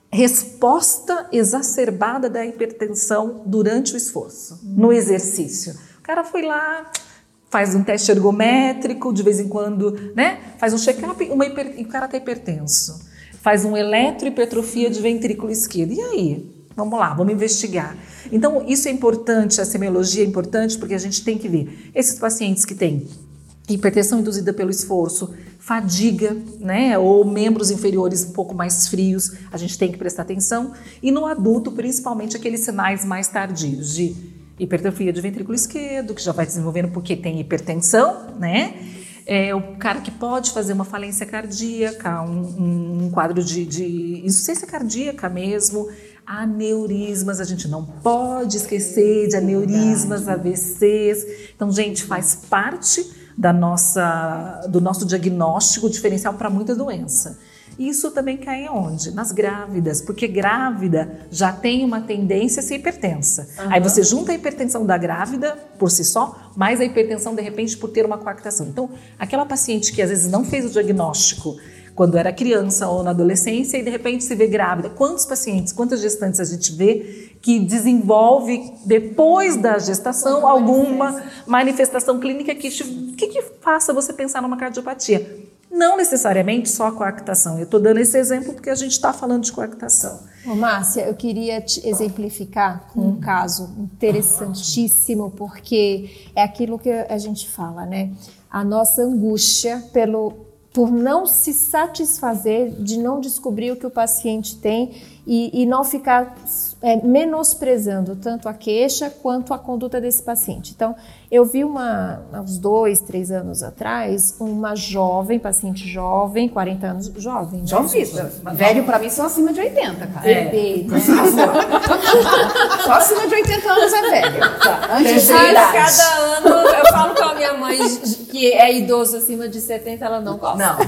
Speaker 5: resposta exacerbada da hipertensão durante o esforço, no exercício. O cara foi lá, faz um teste ergométrico, de vez em quando, né? Faz um check-up e hiper... o cara está hipertenso. Faz um eletrohipertrofia de ventrículo esquerdo. E aí? Vamos lá, vamos investigar. Então, isso é importante, a semiologia é importante, porque a gente tem que ver esses pacientes que têm hipertensão induzida pelo esforço, fadiga, né, ou membros inferiores um pouco mais frios, a gente tem que prestar atenção. E no adulto, principalmente aqueles sinais mais tardios de hipertrofia de ventrículo esquerdo, que já vai desenvolvendo porque tem hipertensão, né? É o cara que pode fazer uma falência cardíaca, um, um quadro de, de insuficiência cardíaca mesmo, aneurismas, a gente não pode esquecer de aneurismas, A V Cs. Então, gente, faz parte da nossa, do nosso diagnóstico diferencial para muita doença. Isso também cai onde? Nas grávidas, porque grávida já tem uma tendência a ser hipertensa. Uhum. Aí você junta a hipertensão da grávida por si só, mais a hipertensão de repente por ter uma coarctação. Então, aquela paciente que às vezes não fez o diagnóstico quando era criança ou na adolescência e de repente se vê grávida. Quantos pacientes, quantas gestantes a gente vê que desenvolve depois da gestação alguma manifestação clínica que, que, que faça você pensar numa cardiopatia? Não necessariamente só a coarctação. Eu estou dando esse exemplo porque a gente está falando de coarctação.
Speaker 1: Ô, Márcia, eu queria te exemplificar com hum. um caso interessantíssimo, porque é aquilo que a gente fala, né? A nossa angústia pelo, por não se satisfazer de não descobrir o que o paciente tem e, e não ficar é, menosprezando tanto a queixa quanto a conduta desse paciente. Então, eu vi uma, há uns dois, três anos atrás, uma jovem, paciente jovem, quarenta anos, jovem.
Speaker 4: Jovem. Velho pra mim só acima de oitenta, cara.
Speaker 1: Bebê, é. né?
Speaker 4: Só acima de oitenta anos é velho. Tá. Antes de
Speaker 1: cada ano, eu falo com a minha mãe que é idoso acima de setenta, ela não gosta.
Speaker 5: Não.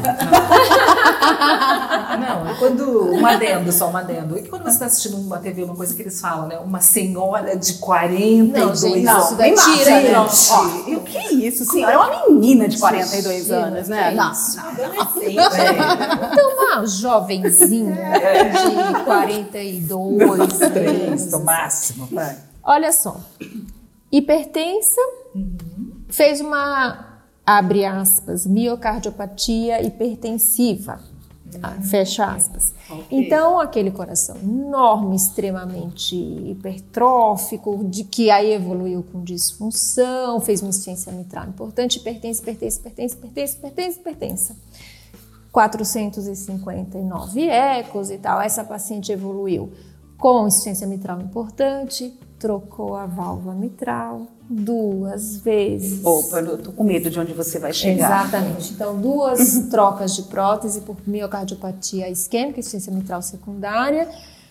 Speaker 5: Não, não. Quando, um adendo, só um adendo. E quando você está assistindo uma T V, uma coisa que eles falam, né? Uma senhora de quarenta e dois anos.
Speaker 4: Não,
Speaker 1: isso daí tira, né?
Speaker 4: Ó, e o que é isso, senhora? É uma menina de quarenta e dois anos, né?
Speaker 1: É
Speaker 4: não,
Speaker 1: isso.
Speaker 4: não,
Speaker 1: adolescente. É. Então, uma jovenzinha de quarenta e dois,
Speaker 5: três, no máximo. Vai.
Speaker 1: Olha só, hipertensa, uhum. fez uma abre aspas, miocardiopatia hipertensiva, ah, fecha aspas. Okay. Então, aquele coração enorme, extremamente hipertrófico, de que aí evoluiu com disfunção, fez uma insuficiência mitral importante, hipertensa, hipertensa, hipertensa, hipertensa, hipertensa, hipertensa. quatrocentos e cinquenta e nove ecos e tal. Essa paciente evoluiu com insuficiência mitral importante, trocou a válvula mitral duas vezes.
Speaker 4: Opa, eu tô com medo de onde você vai chegar.
Speaker 1: Exatamente. Então, duas trocas de prótese por miocardiopatia isquêmica, insuficiência mitral secundária,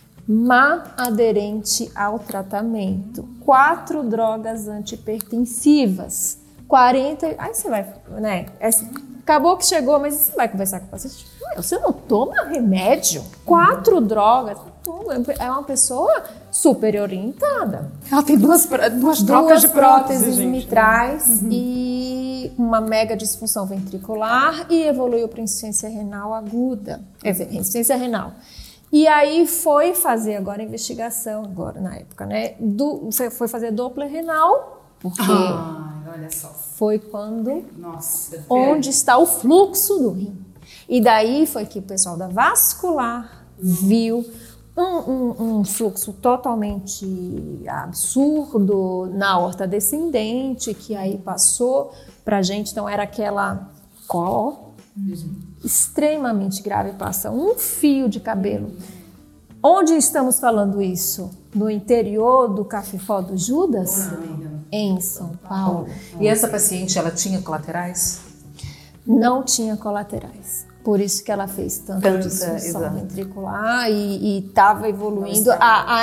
Speaker 1: má aderente ao tratamento. Quatro drogas antihipertensivas. quarenta... Aí você vai, né? Acabou que chegou, mas você vai conversar com o paciente. Você não toma remédio? Quatro drogas? É uma pessoa super orientada.
Speaker 4: Ela tem duas, duas,
Speaker 1: duas
Speaker 4: de
Speaker 1: próteses
Speaker 4: prótese,
Speaker 1: mitrais uhum. e uma mega disfunção ventricular e evoluiu para insuficiência renal aguda. Quer dizer, insuficiência renal. E aí foi fazer agora a investigação, agora na época, né? Do, foi fazer Doppler renal, porque...
Speaker 4: Ah. Olha só.
Speaker 1: Foi quando,
Speaker 4: Nossa,
Speaker 1: onde está o fluxo do rim. E daí foi que o pessoal da vascular viu um, um, um fluxo totalmente absurdo na aorta descendente, que aí passou pra gente, então era aquela có uhum. extremamente grave, passa um fio de cabelo. Onde estamos falando isso? No interior do Cafifó do Judas?
Speaker 5: Não.
Speaker 1: Em São Paulo.
Speaker 5: E essa paciente, ela tinha colaterais?
Speaker 1: Não tinha colaterais. Por isso que ela fez tanta disfunção ventricular e estava evoluindo. A, a,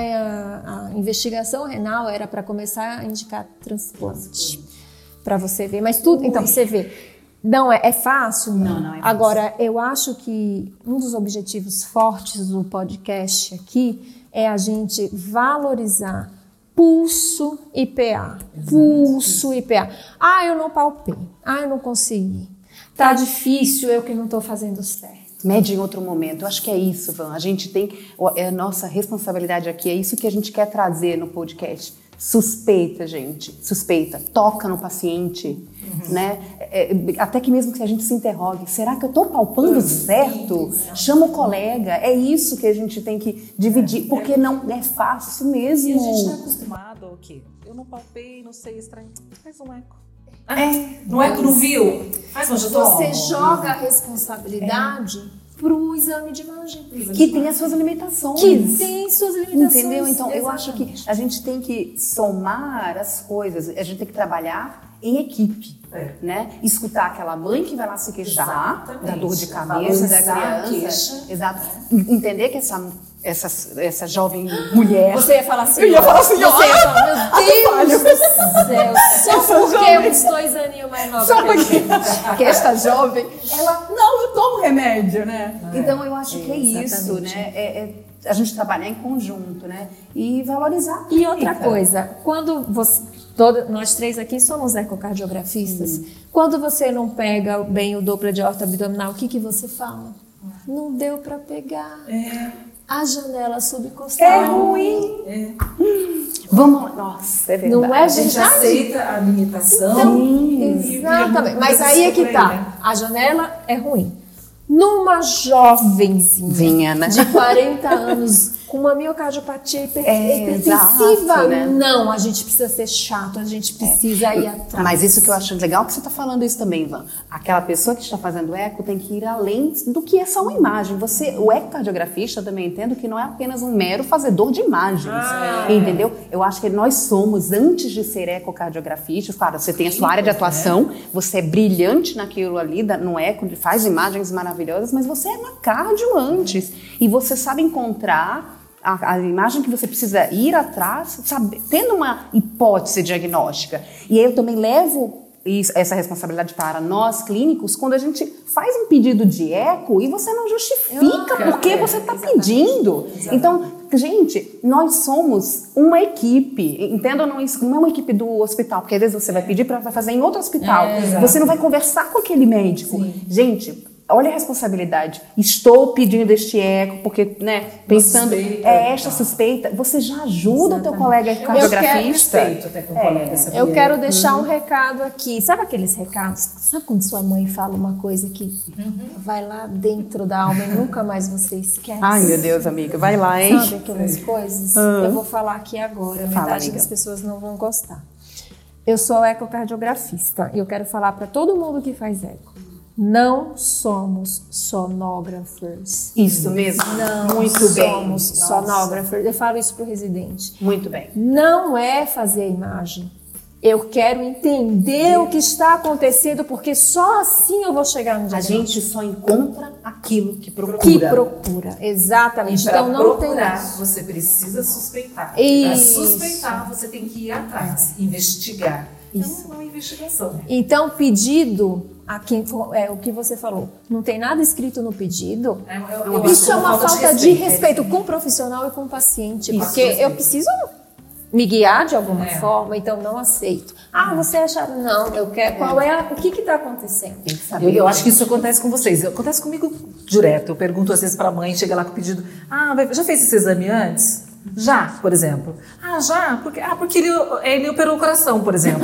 Speaker 1: a, a investigação renal era para começar a indicar transplante. Para você ver. Mas tudo... Então, você vê. Não é, é fácil?
Speaker 4: Não, não é fácil.
Speaker 1: Agora, eu acho que um dos objetivos fortes do podcast aqui é a gente valorizar pulso e P A. Exato. Pulso e P A. Ah, eu não palpei. Ah, eu não consegui. Tá difícil, eu que não tô fazendo certo.
Speaker 4: Mede em outro momento. Eu acho que é isso, Van. A gente tem... É a nossa responsabilidade aqui. É isso que a gente quer trazer no podcast. Suspeita, gente. Suspeita. Toca no paciente. Uhum. Né? É, até que mesmo que a gente se interrogue. Será que eu tô palpando uhum. certo? Chama o colega. É isso que a gente tem que dividir. Porque não é fácil mesmo.
Speaker 5: E a gente tá acostumado ao quê? Eu não palpei, não sei extrair. Faz um eco. Ah,
Speaker 4: é.
Speaker 5: No eco não viu? Faz um
Speaker 1: Você joga a responsabilidade é. pro exame de imagem.
Speaker 4: Que tem as suas limitações.
Speaker 1: Que tem suas limitações.
Speaker 4: Entendeu? Então,
Speaker 1: exatamente.
Speaker 4: Eu acho que a gente tem que somar as coisas. A gente tem que trabalhar em equipe. É. Né? Escutar aquela mãe que vai lá se queixar exatamente. Da dor de cabeça da criança. Queixa. Exato. Entender que essa, essa, essa jovem mulher...
Speaker 1: Você ia falar assim...
Speaker 4: Eu ia falar assim,
Speaker 1: você ia falar, meu Deus do céu, só porque eu uns dois aninhos mais nova
Speaker 4: só porque, que esta jovem, ela, não, eu tomo remédio, né? É. Então eu acho que é isso, né? É, é a gente trabalhar em conjunto, né? E valorizar.
Speaker 1: E outra coisa, quando você... Todo, nós três aqui somos ecocardiografistas. Hum. Quando você não pega bem o Doppler de aorta abdominal, o que, que você fala? Não deu para pegar. É. A janela subcostal.
Speaker 4: É ruim. É. Hum. Vamos lá. Nossa, é verdade.
Speaker 1: Não é,
Speaker 5: a gente aceita a limitação.
Speaker 1: Então, sim, exatamente. Mas aí é que tá. A janela é ruim. Numa jovenzinha
Speaker 4: né?
Speaker 1: de quarenta anos com uma miocardiopatia hipertensiva, é, né? Não, a gente precisa ser chato, a gente precisa é. ir atrás.
Speaker 4: Mas isso que eu acho legal que você está falando isso também, Van. Aquela pessoa que está fazendo eco tem que ir além do que é só uma imagem. Você, o ecocardiografista, também entendo que não é apenas um mero fazedor de imagens, ah, entendeu? Eu acho que nós somos, antes de ser ecocardiografistas, claro, você tem a sua área de atuação, você é brilhante naquilo ali, no eco, faz imagens maravilhosas, mas você é uma cardio antes. E você sabe encontrar A, a imagem que você precisa ir atrás, sabe, tendo uma hipótese diagnóstica. E aí eu também levo isso, essa responsabilidade para nós clínicos quando a gente faz um pedido de eco e você não justifica ah, porque é, você está pedindo. Exatamente. Então, gente, nós somos uma equipe. Entendam, não, não é uma equipe do hospital, porque às vezes você vai pedir para fazer em outro hospital. É, você não vai conversar com aquele médico. Sim. Gente, olha a responsabilidade. Estou pedindo este eco, porque, né, pensando, suspeita, é esta suspeita, você já ajuda Exatamente. o teu colega cardiografista.
Speaker 5: Eu quero até com é, colega,
Speaker 1: eu quero deixar uhum. um recado aqui. Sabe aqueles recados? Sabe quando sua mãe fala uma coisa que uhum. vai lá dentro da alma e nunca mais você esquece?
Speaker 4: Ai, meu Deus, amiga, vai lá, hein?
Speaker 1: Sabe aquelas Sim. coisas? Uhum. Eu vou falar aqui agora, a metade das pessoas não vão gostar. Eu sou ecocardiografista e eu quero falar para todo mundo que faz eco. Não somos sonógrafos.
Speaker 4: Isso mesmo.
Speaker 1: Não
Speaker 4: Muito bem.
Speaker 1: somos sonógrafos. Eu falo isso para o residente.
Speaker 4: Muito bem.
Speaker 1: Não é fazer a imagem. Eu quero entender o que está acontecendo, porque só assim eu vou chegar no diagnóstico.
Speaker 4: A gente só encontra aquilo que procura.
Speaker 1: Que procura, exatamente.
Speaker 5: E para
Speaker 1: então não
Speaker 5: procurar,
Speaker 1: tem...
Speaker 5: você precisa suspeitar.
Speaker 1: Para
Speaker 5: suspeitar, você tem que ir atrás, investigar.
Speaker 1: Isso.
Speaker 5: Então, é uma investigação.
Speaker 1: Então, pedido, a quem for, é o que você falou, não tem nada escrito no pedido.
Speaker 5: É, é, é
Speaker 1: isso é uma falta, falta de, respeito. de respeito com o profissional e com o paciente. Isso, porque eu preciso me guiar de alguma é. forma, então não aceito. Ah, você acha? Não, eu quero. Qual é? A, o que está acontecendo?
Speaker 5: Eu, eu acho que isso acontece com vocês. Acontece comigo direto. Eu pergunto às vezes para a mãe, chega lá com o pedido: ah, já fez esse exame antes? Já, por exemplo. Ah, já? Porque, ah, porque ele, ele operou o coração, por exemplo.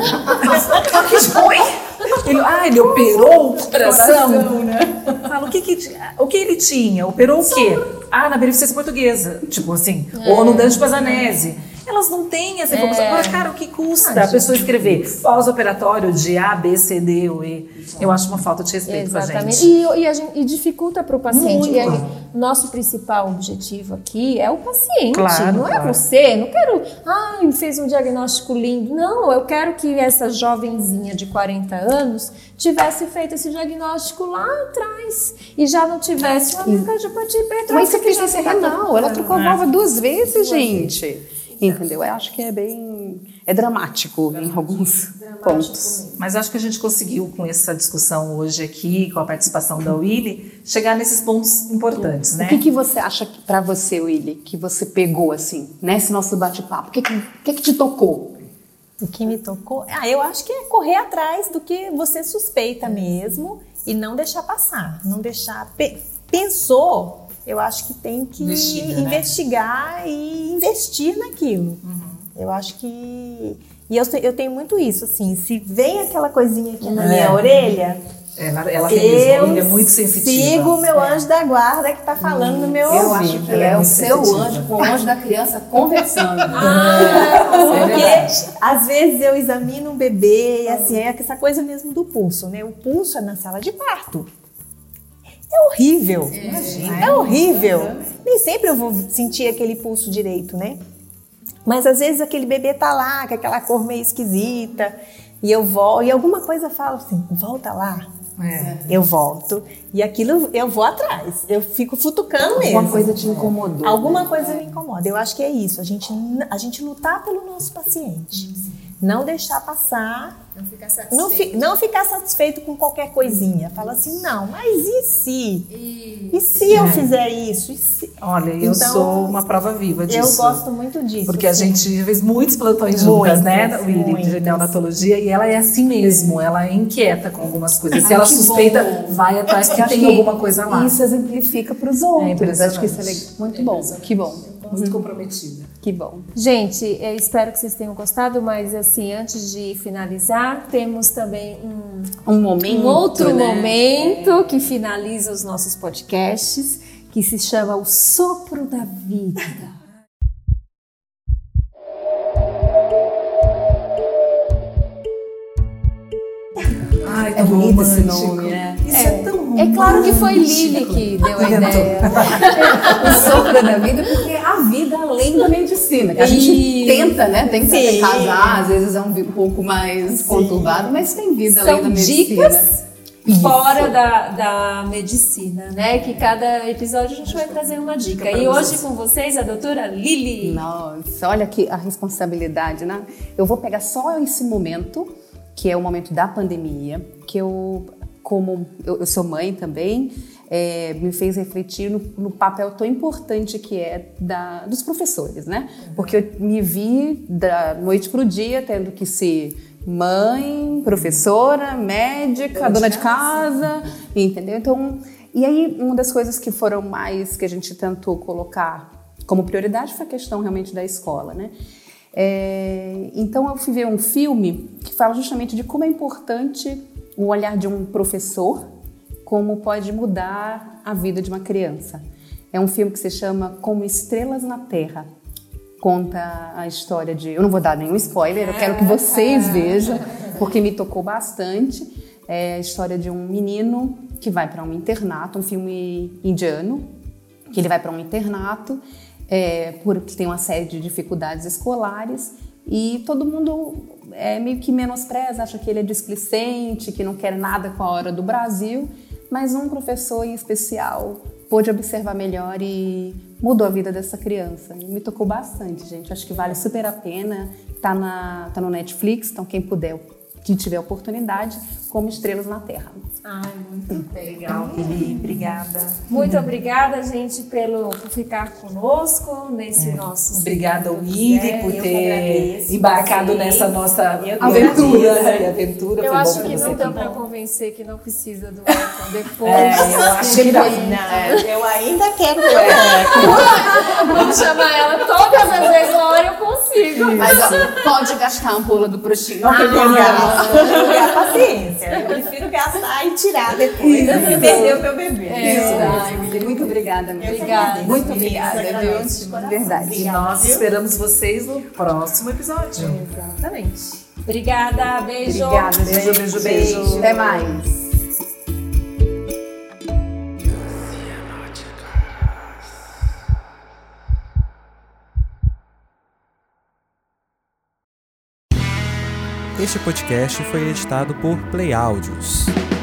Speaker 5: ele, ah, ele operou o coração? coração né? Fala, o que, que, o que ele tinha? Operou o quê? Ah, na beneficência portuguesa. Tipo assim. É. Ou no Dante Pazzanese. Elas não têm essa informação. É. Agora, cara, o que custa ah, a pessoa escrever pós-operatório de A, B, C, D ou E? Eu acho uma falta de respeito com a gente.
Speaker 1: E, e, a gente, e dificulta para o paciente. E a, nosso principal objetivo aqui é o paciente, claro, não é claro. você. Não quero, ai, fez um diagnóstico lindo. Não, eu quero que essa jovenzinha de quarenta anos tivesse feito esse diagnóstico lá atrás e já não tivesse uma miocardiopatia hipertrófica.
Speaker 4: Mas isso aqui já se renal. Ela trocou a válvula duas vezes, gente. Entendeu? Eu acho que é bem... É dramático em alguns dramático pontos.
Speaker 5: Mesmo. Mas acho que a gente conseguiu, com essa discussão hoje aqui, com a participação da Willy, chegar nesses pontos importantes, né?
Speaker 4: O que, que você acha, para você, Willy, que você pegou, assim, nesse nosso bate-papo? O que, que, que, que te tocou?
Speaker 6: O que me tocou? Ah, eu acho que é correr atrás do que você suspeita mesmo e não deixar passar. Não deixar... Pe- pensou... Eu acho que tem que Investiga, investigar né? e investir naquilo. Uhum. Eu acho que... E eu, eu tenho muito isso, assim, se vem aquela coisinha aqui na é. minha orelha...
Speaker 5: Ela, ela tem é muito sensitiva.
Speaker 6: Sigo o meu anjo da guarda que está falando hum, no meu
Speaker 4: eu
Speaker 6: ouvido.
Speaker 4: Eu acho que é, é o seu sensitiva. anjo com o anjo da criança conversando.
Speaker 6: Ah, porque às vezes eu examino um bebê e assim, é essa coisa mesmo do pulso, né? O pulso é na sala de parto. É horrível, é, é horrível. Nem sempre eu vou sentir aquele pulso direito, né? Mas às vezes aquele bebê tá lá, com aquela cor meio esquisita, e eu volto, e alguma coisa fala assim, volta lá. É. Eu volto, e aquilo eu vou atrás, eu fico futucando mesmo.
Speaker 4: Alguma coisa te incomodou.
Speaker 6: Alguma né? coisa me incomoda, eu acho que é isso, a gente, a gente lutar pelo nosso paciente. Uhum. Não deixar passar,
Speaker 1: não ficar satisfeito,
Speaker 6: não, fi, não ficar satisfeito com qualquer coisinha. Fala assim, não, mas e se? E, e se é. eu fizer isso? E se?
Speaker 5: Olha, eu então, sou uma prova viva disso.
Speaker 6: Eu gosto muito disso.
Speaker 5: Porque sim. a gente fez muitos plantões juntas, né, Willy, de neonatologia, e ela é assim mesmo, ela é inquieta com algumas coisas. Se ela suspeita, bom. vai atrás que tem alguma coisa lá.
Speaker 4: Isso exemplifica para os outros.
Speaker 5: É
Speaker 4: Acho que isso é legal. Muito é bom, que bom.
Speaker 5: Muito comprometida.
Speaker 4: Que bom.
Speaker 1: Gente, eu espero que vocês tenham gostado, mas assim, antes de finalizar, temos também um,
Speaker 4: um, momento,
Speaker 1: um outro
Speaker 4: né?
Speaker 1: momento é. que finaliza os nossos podcasts, que se chama O Sopro da Vida.
Speaker 5: Ai, que é bonito esse
Speaker 4: nome, né?
Speaker 5: Isso é, é tão romântico.
Speaker 1: É claro que foi Lili que deu a ideia.
Speaker 4: O sopro da vida, porque é a vida além da medicina. Que a gente e... tenta, né? Tenta Sim. casar, às vezes é um, um pouco mais Sim. conturbado, mas tem vida
Speaker 1: São
Speaker 4: além da medicina.
Speaker 1: Dicas fora da, da medicina, né? Que cada episódio a gente vai trazer uma dica. E hoje com vocês a doutora Lili.
Speaker 4: Nossa, olha aqui a responsabilidade, né? Eu vou pegar só esse momento, que é o momento da pandemia, que eu, como eu, eu sou mãe também, é, me fez refletir no, no papel tão importante que é da, dos professores, né? Porque eu me vi da noite para o dia tendo que ser mãe, professora, médica, dona de casa, entendeu? Então, E aí, uma das coisas que foram mais que a gente tentou colocar como prioridade foi a questão realmente da escola, né? É, então eu fui ver um filme que fala justamente de como é importante o olhar de um professor, como pode mudar a vida de uma criança. É um filme que se chama Como Estrelas na Terra. Conta a história de... Eu não vou dar nenhum spoiler, eu quero que vocês vejam, porque me tocou bastante. É a história de um menino que vai para um internato, um filme indiano, que ele vai para um internato é, porque tem uma série de dificuldades escolares e todo mundo é, meio que menospreza, acha que ele é displicente, que não quer nada com a hora do Brasil, mas um professor em especial pôde observar melhor e mudou a vida dessa criança. E me tocou bastante, gente. Acho que vale super a pena. Tá, na, tá no Netflix, então quem puder, que tiver oportunidade, Como Estrelas na Terra.
Speaker 1: Ai, muito bem.
Speaker 5: Legal, Lili. Obrigada.
Speaker 1: Muito obrigada, gente, pelo, por ficar conosco nesse é. nosso...
Speaker 5: Obrigada, Willy, por ter embarcado
Speaker 1: Sim.
Speaker 5: nessa nossa
Speaker 1: eu
Speaker 5: aventura. Né? aventura.
Speaker 1: Eu
Speaker 5: Foi
Speaker 1: acho
Speaker 5: bom
Speaker 1: que não
Speaker 5: você
Speaker 1: deu
Speaker 5: aqui.
Speaker 1: para convencer que não precisa do Eco depois.
Speaker 5: É, eu acho que não.
Speaker 6: Não, eu ainda quero.
Speaker 1: É. Vamos chamar ela todas as vezes, uma hora eu consigo.
Speaker 4: Mas ó, pode gastar a ampola do Proxim.
Speaker 6: Não tem ah, paciência. Eu prefiro gastar e tirar depois do que perder o meu bebê.
Speaker 4: É, Ai, muito obrigada.
Speaker 1: Obrigada.
Speaker 4: Muito obrigada, viu? De verdade.
Speaker 5: E nós esperamos vocês no próximo episódio.
Speaker 1: Exatamente. Obrigada, beijo.
Speaker 4: Obrigada,
Speaker 5: beijo, beijo, beijo.
Speaker 4: beijo. Até mais.
Speaker 10: Este podcast foi editado por Play Áudios.